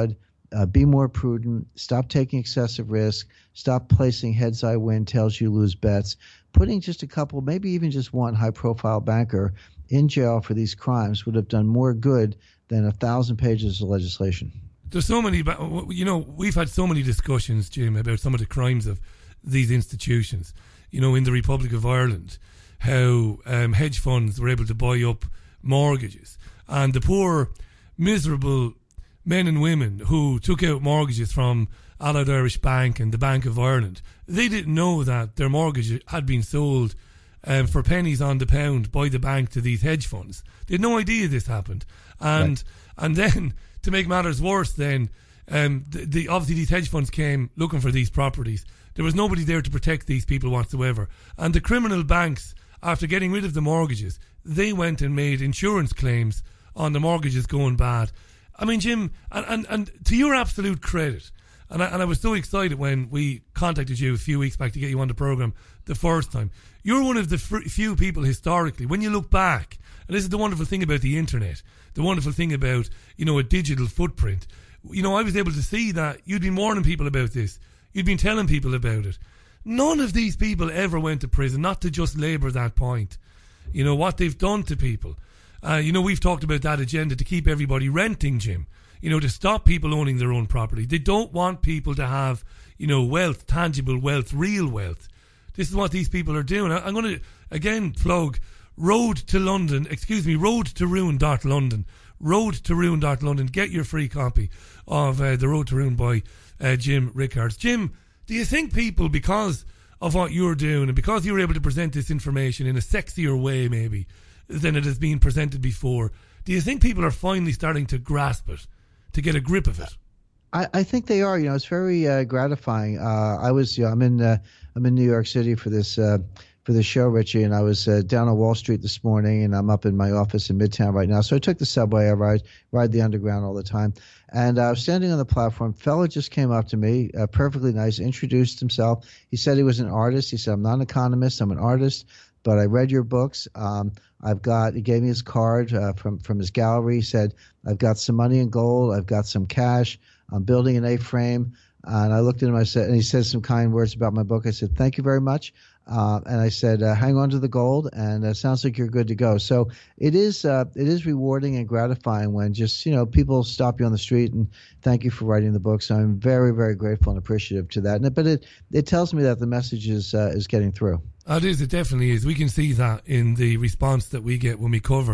uh, be more prudent, stop taking excessive risk, stop placing heads I win, tails you lose bets, putting just a couple, maybe even just one high-profile banker in jail for these crimes would have done more good than a thousand pages of legislation. There's so many, you know, we've had so many discussions, Jim, about some of the crimes of these institutions. You know, in the Republic of Ireland, how um, hedge funds were able to buy up mortgages, and the poor, miserable men and women who took out mortgages from Allied Irish Bank and the Bank of Ireland, they didn't know that their mortgage had been sold um, for pennies on the pound by the bank to these hedge funds. They had no idea this happened. And right. and then, to make matters worse, then, um, the, the obviously these hedge funds came looking for these properties. There was nobody there to protect these people whatsoever. And the criminal banks, after getting rid of the mortgages, they went and made insurance claims on the mortgages going bad. I mean, Jim, and, and, and to your absolute credit, and I, and I was so excited when we contacted you a few weeks back to get you on the programme the first time. You're one of the fr- few people historically, when you look back, and this is the wonderful thing about the internet, the wonderful thing about, you know, a digital footprint. You know, I was able to see that you'd been warning people about this. You'd been telling people about it. None of these people ever went to prison, not to just labour that point. You know, what they've done to people. Uh, you know, we've talked about that agenda to keep everybody renting, Jim. You know, to stop people owning their own property. They don't want people to have, you know, wealth, tangible wealth, real wealth. This is what these people are doing. I'm going to, again, plug Road to London, excuse me, road to ruin dot london. road to ruin dot london. Get your free copy of uh, The Road to Ruin by uh, Jim Rickards. Jim, do you think people, because of what you're doing and because you were able to present this information in a sexier way maybe than it has been presented before, do you think people are finally starting to grasp it, to get a grip of it? I, I think they are. You know, it's very uh, gratifying. Uh, I was, you know, I'm in, uh, I'm in New York City for this, uh, for this show, Richie, and I was uh, down on Wall Street this morning, and I'm up in my office in Midtown right now. So I took the subway. I ride, ride the underground all the time, and I was standing on the platform. Fella just came up to me, uh, perfectly nice, introduced himself. He said he was an artist. He said, "I'm not an economist. I'm an artist, but I read your books. Um, I've got." He gave me his card uh, from from his gallery. He said, "I've got some money in gold. I've got some cash. I'm building an A-frame." Uh, and I looked at him. I said, and he said some kind words about my book. I said, "Thank you very much." Uh, and I said, uh, "Hang on to the gold." And it sounds like you're good to go. So it is, uh, it is rewarding and gratifying when just, you know, people stop you on the street and thank you for writing the book. So I'm very, very grateful and appreciative to that. And, but it, it tells me that the message is, uh, is getting through. It is. It definitely is. We can see that in the response that we get when we cover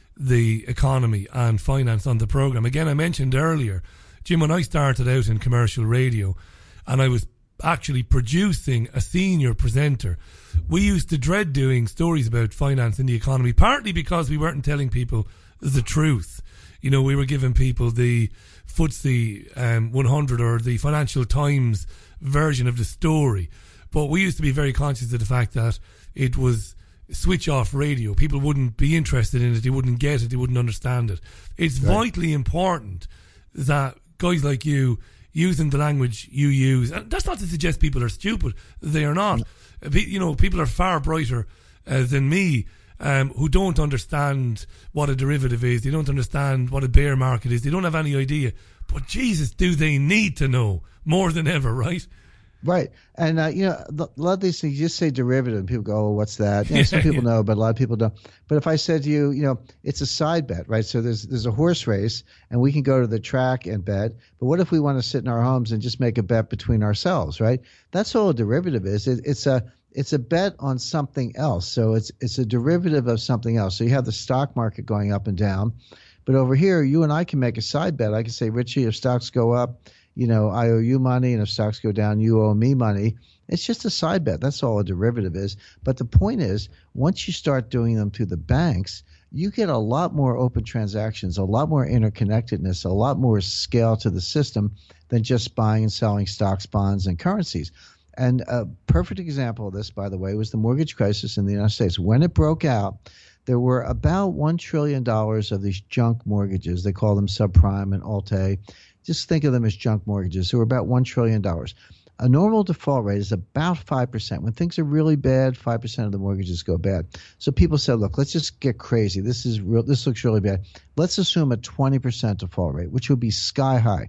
the economy and finance on the program. Again, I mentioned earlier, Jim, when I started out in commercial radio and I was actually producing a senior presenter, we used to dread doing stories about finance and the economy, partly because we weren't telling people the truth. You know, we were giving people the F T S E um, one hundred or the Financial Times version of the story. But we used to be very conscious of the fact that it was switch off radio. People wouldn't be interested in it. They wouldn't get it. They wouldn't understand it. It's right. vitally important that guys like you using the language you use, and that's not to suggest people are stupid. They are not. You know, people are far brighter uh, than me, um, who don't understand what a derivative is. They don't understand what a bear market is. They don't have any idea. But Jesus, do they need to know more than ever, right? Right. And, uh, you know, a lot of these things, you just say derivative and people go, "Oh, what's that?" You know, some people know, but a lot of people don't. But if I said to you, you know, it's a side bet, right? So there's there's a horse race and we can go to the track and bet. But what if we want to sit in our homes and just make a bet between ourselves, right? That's all a derivative is. It, it's a it's a bet on something else. So it's it's a derivative of something else. So you have the stock market going up and down. But over here, you and I can make a side bet. I can say, "Richie, if stocks go up, you know, I owe you money, and if stocks go down, you owe me money." It's just a side bet. That's all a derivative is. But the point is, once you start doing them through the banks, you get a lot more open transactions, a lot more interconnectedness, a lot more scale to the system than just buying and selling stocks, bonds, and currencies. And a perfect example of this, by the way, was the mortgage crisis in the United States. When it broke out, there were about one trillion dollars of these junk mortgages. They call them subprime and Alt-A. Just think of them as junk mortgages. They were about one trillion dollars. A normal default rate is about five percent. When things are really bad, five percent of the mortgages go bad. So people said, "Look, let's just get crazy. This is real. This looks really bad. Let's assume a twenty percent default rate, which would be sky high."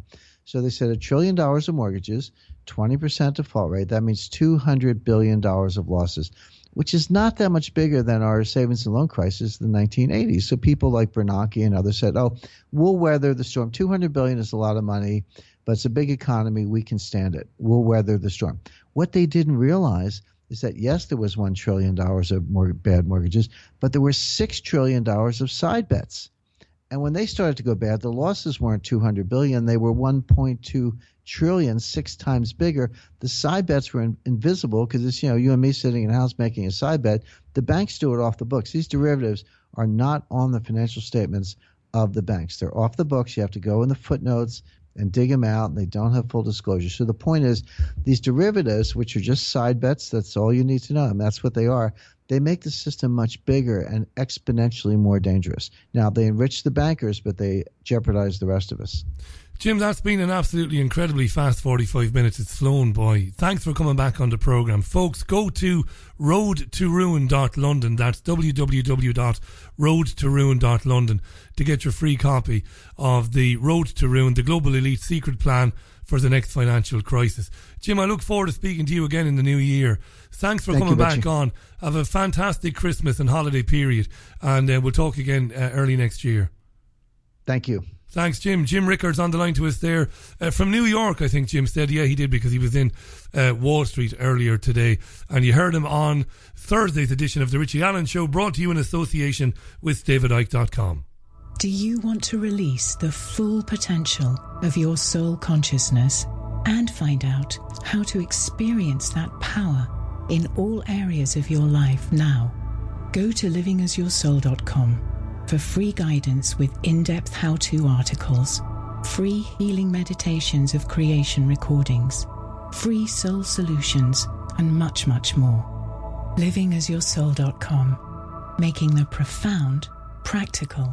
So they said a trillion dollars of mortgages, twenty percent default rate. That means two hundred billion dollars of losses, which is not that much bigger than our savings and loan crisis in the nineteen eighties. So people like Bernanke and others said, oh, we'll weather the storm. two hundred billion dollars is a lot of money, but it's a big economy. We can stand it. We'll weather the storm. What they didn't realize is that, yes, there was one trillion dollars of more bad mortgages, but there were six trillion dollars of side bets. And when they started to go bad, the losses weren't two hundred billion dollars. They were one point two trillion dollars, six times bigger. The side bets were in, invisible because it's, you know, you and me sitting in a house making a side bet. The banks do it off the books. These derivatives are not on the financial statements of the banks. They're off the books. You have to go in the footnotes and dig them out, and they don't have full disclosure. So the point is, these derivatives, which are just side bets, that's all you need to know, and that's what they are, they make the system much bigger and exponentially more dangerous. Now, they enrich the bankers, but they jeopardize the rest of us. Jim, that's been an absolutely incredibly fast forty-five minutes. It's flown by. Thanks for coming back on the programme. Folks, go to road to ruin dot london. That's w w w dot road to ruin dot london to get your free copy of the Road to Ruin, the Global Elite Secret Plan for the next financial crisis. Jim, I look forward to speaking to you again in the new year. Thanks for Thank coming you, back Richie. on. Have a fantastic Christmas and holiday period, and uh, we'll talk again uh, early next year. Thank you. Thanks, Jim. Jim Rickards on the line to us there uh, from New York, I think Jim said. Yeah, he did, because he was in uh, Wall Street earlier today. And you heard him on Thursday's edition of The Richie Allen Show, brought to you in association with david icke dot com. Do you want to release the full potential of your soul consciousness and find out how to experience that power in all areas of your life now? Go to living as your soul dot com for free guidance with in-depth how-to articles, free healing meditations of creation recordings, free soul solutions, and much, much more. living as your soul dot com, making the profound practical.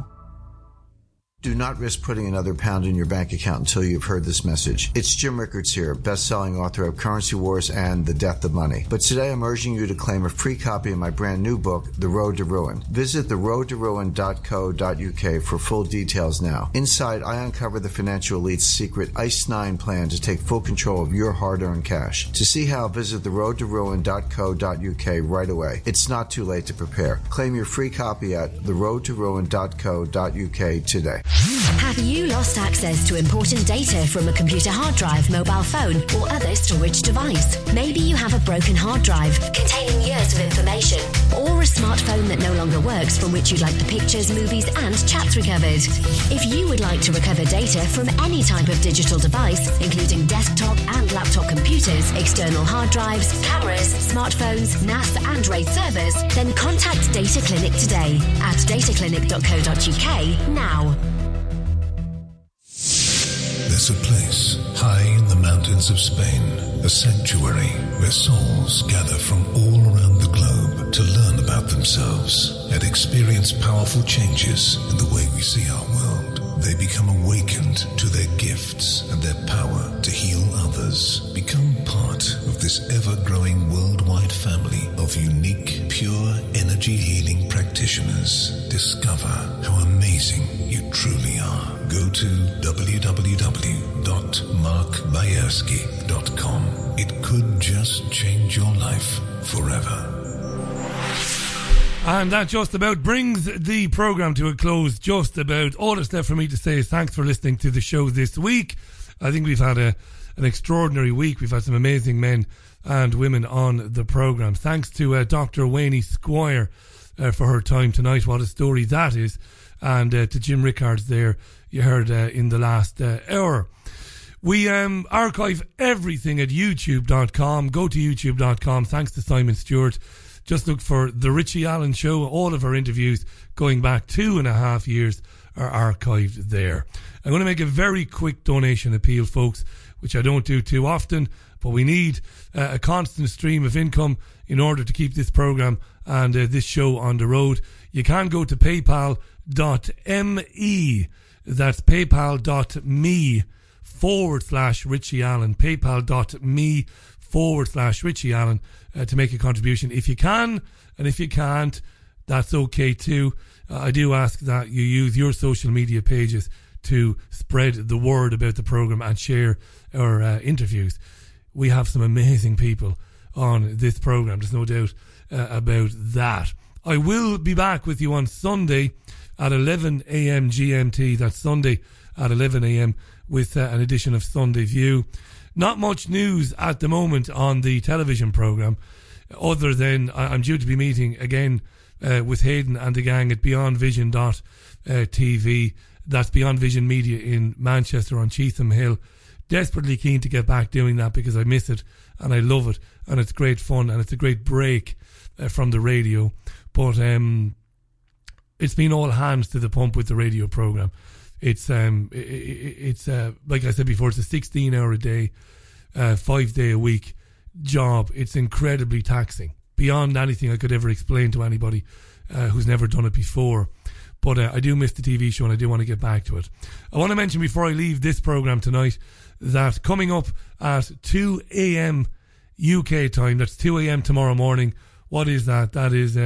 Do not risk putting another pound in your bank account until you've heard this message. It's Jim Rickards here, best-selling author of Currency Wars and The Death of Money. But today I'm urging you to claim a free copy of my brand new book, The Road to Ruin. Visit the road to ruin dot co dot u k for full details now. Inside, I uncover the financial elite's secret I C E nine plan to take full control of your hard-earned cash. To see how, visit the road to ruin dot co dot u k right away. It's not too late to prepare. Claim your free copy at the road to ruin dot co dot u k today. Have you lost access to important data from a computer hard drive, mobile phone, or other storage device? Maybe you have a broken hard drive containing years of information, or a smartphone that no longer works from which you'd like the pictures, movies, and chats recovered. If you would like to recover data from any type of digital device, including desktop and laptop computers, external hard drives, cameras, smartphones, N A S, and RAID servers, then contact Data Clinic today at data clinic dot co dot u k now. There's a place high in the mountains of Spain, a sanctuary where souls gather from all around the globe to learn about themselves and experience powerful changes in the way we see our world. They become awakened to their gifts and their power to heal others. Become part of this ever-growing worldwide family of unique, pure energy healing practitioners. Discover how amazing you truly are. Go to w w w dot mark bayersky dot com. It could just change your life forever. And that just about brings the programme to a close. Just about. All that's left for me to say is thanks for listening to the show this week. I think we've had a an extraordinary week. We've had some amazing men and women on the programme. Thanks to uh, Doctor Wayne Squire uh, for her time tonight. What a story that is. And uh, to Jim Rickards there, you heard uh, in the last uh, hour. We um, archive everything at youtube dot com. Go to youtube dot com. Thanks to Simon Stewart. Just look for The Richie Allen Show. All of our interviews going back two and a half years are archived there. I'm going to make a very quick donation appeal, folks, which I don't do too often, but we need uh, a constant stream of income in order to keep this programme and uh, this show on the road. You can go to paypal dot me. That's paypal dot me forward slash Richie Allen. paypal dot me forward slash Richie Allen uh, to make a contribution if you can, and if you can't, that's okay too. Uh, I do ask that you use your social media pages to spread the word about the programme and share our uh, interviews. We have some amazing people on this programme, there's no doubt uh, about that. I will be back with you on Sunday at eleven a.m. G M T. That's Sunday at eleven a.m. with uh, an edition of Sunday View. Not much news at the moment on the television programme, other than I'm due to be meeting again uh, with Hayden and the gang at Beyond Vision dot T V. That's Beyond Vision Media in Manchester on Cheetham Hill. Desperately keen to get back doing that because I miss it and I love it, and it's great fun and it's a great break uh, from the radio. But um, it's been all hands to the pump with the radio programme. It's um, it, it, it's uh, like I said before, it's a sixteen hour a day, uh, five day a week job. It's incredibly taxing, beyond anything I could ever explain to anybody uh, who's never done it before. But uh, I do miss the T V show and I do want to get back to it. I want to mention before I leave this programme tonight that coming up at two a.m. U K time, that's two a.m. tomorrow morning. What is that? That is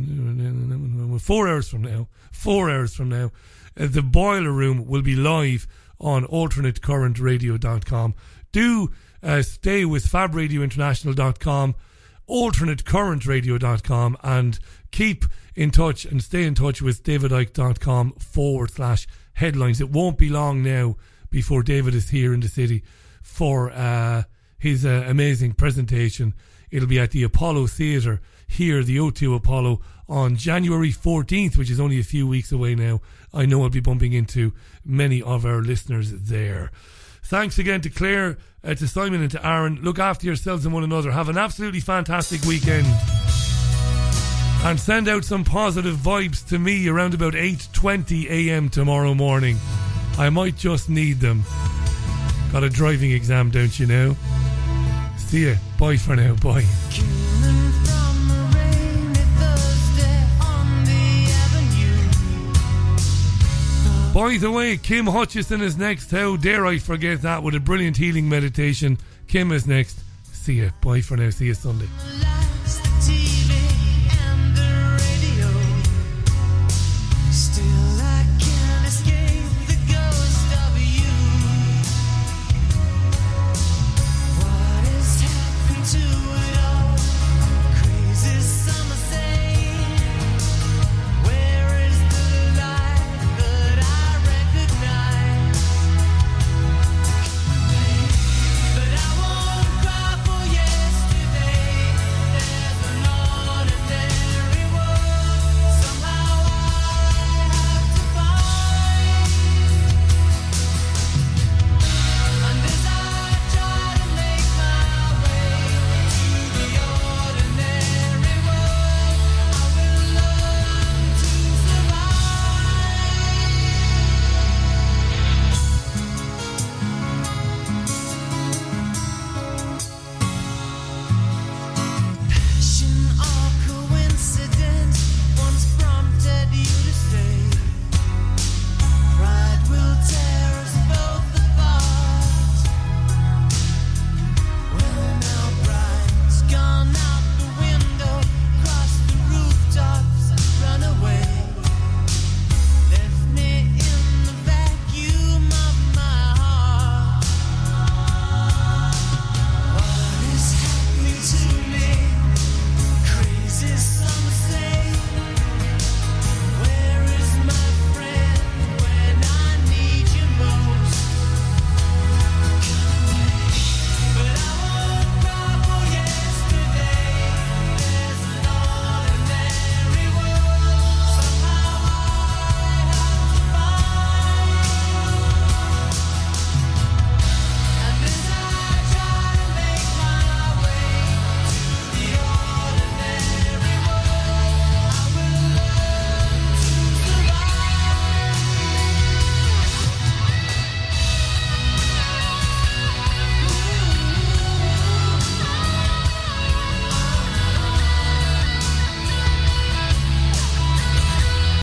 uh, four hours from now. Four hours from now. Uh, the Boiler Room will be live on alternate current radio dot com. Do uh, stay with fab radio international dot com, alternate current radio dot com, and keep in touch and stay in touch with david icke dot com forward slash headlines. It won't be long now before David is here in the city for uh, his uh, amazing presentation. It'll be at the Apollo Theatre here, the O two Apollo, on January fourteenth, which is only a few weeks away now. I know I'll be bumping into many of our listeners there. Thanks again to Claire, uh, to Simon and to Aaron. Look after yourselves and one another. Have an absolutely fantastic weekend. And send out some positive vibes to me around about eight twenty a.m. tomorrow morning. I might just need them. Got a driving exam, don't you know? See ya. Bye for now. Bye. By the way, Kim Hutchison is next. How dare I forget that, with a brilliant healing meditation. Kim is next. See ya. Bye for now. See you Sunday.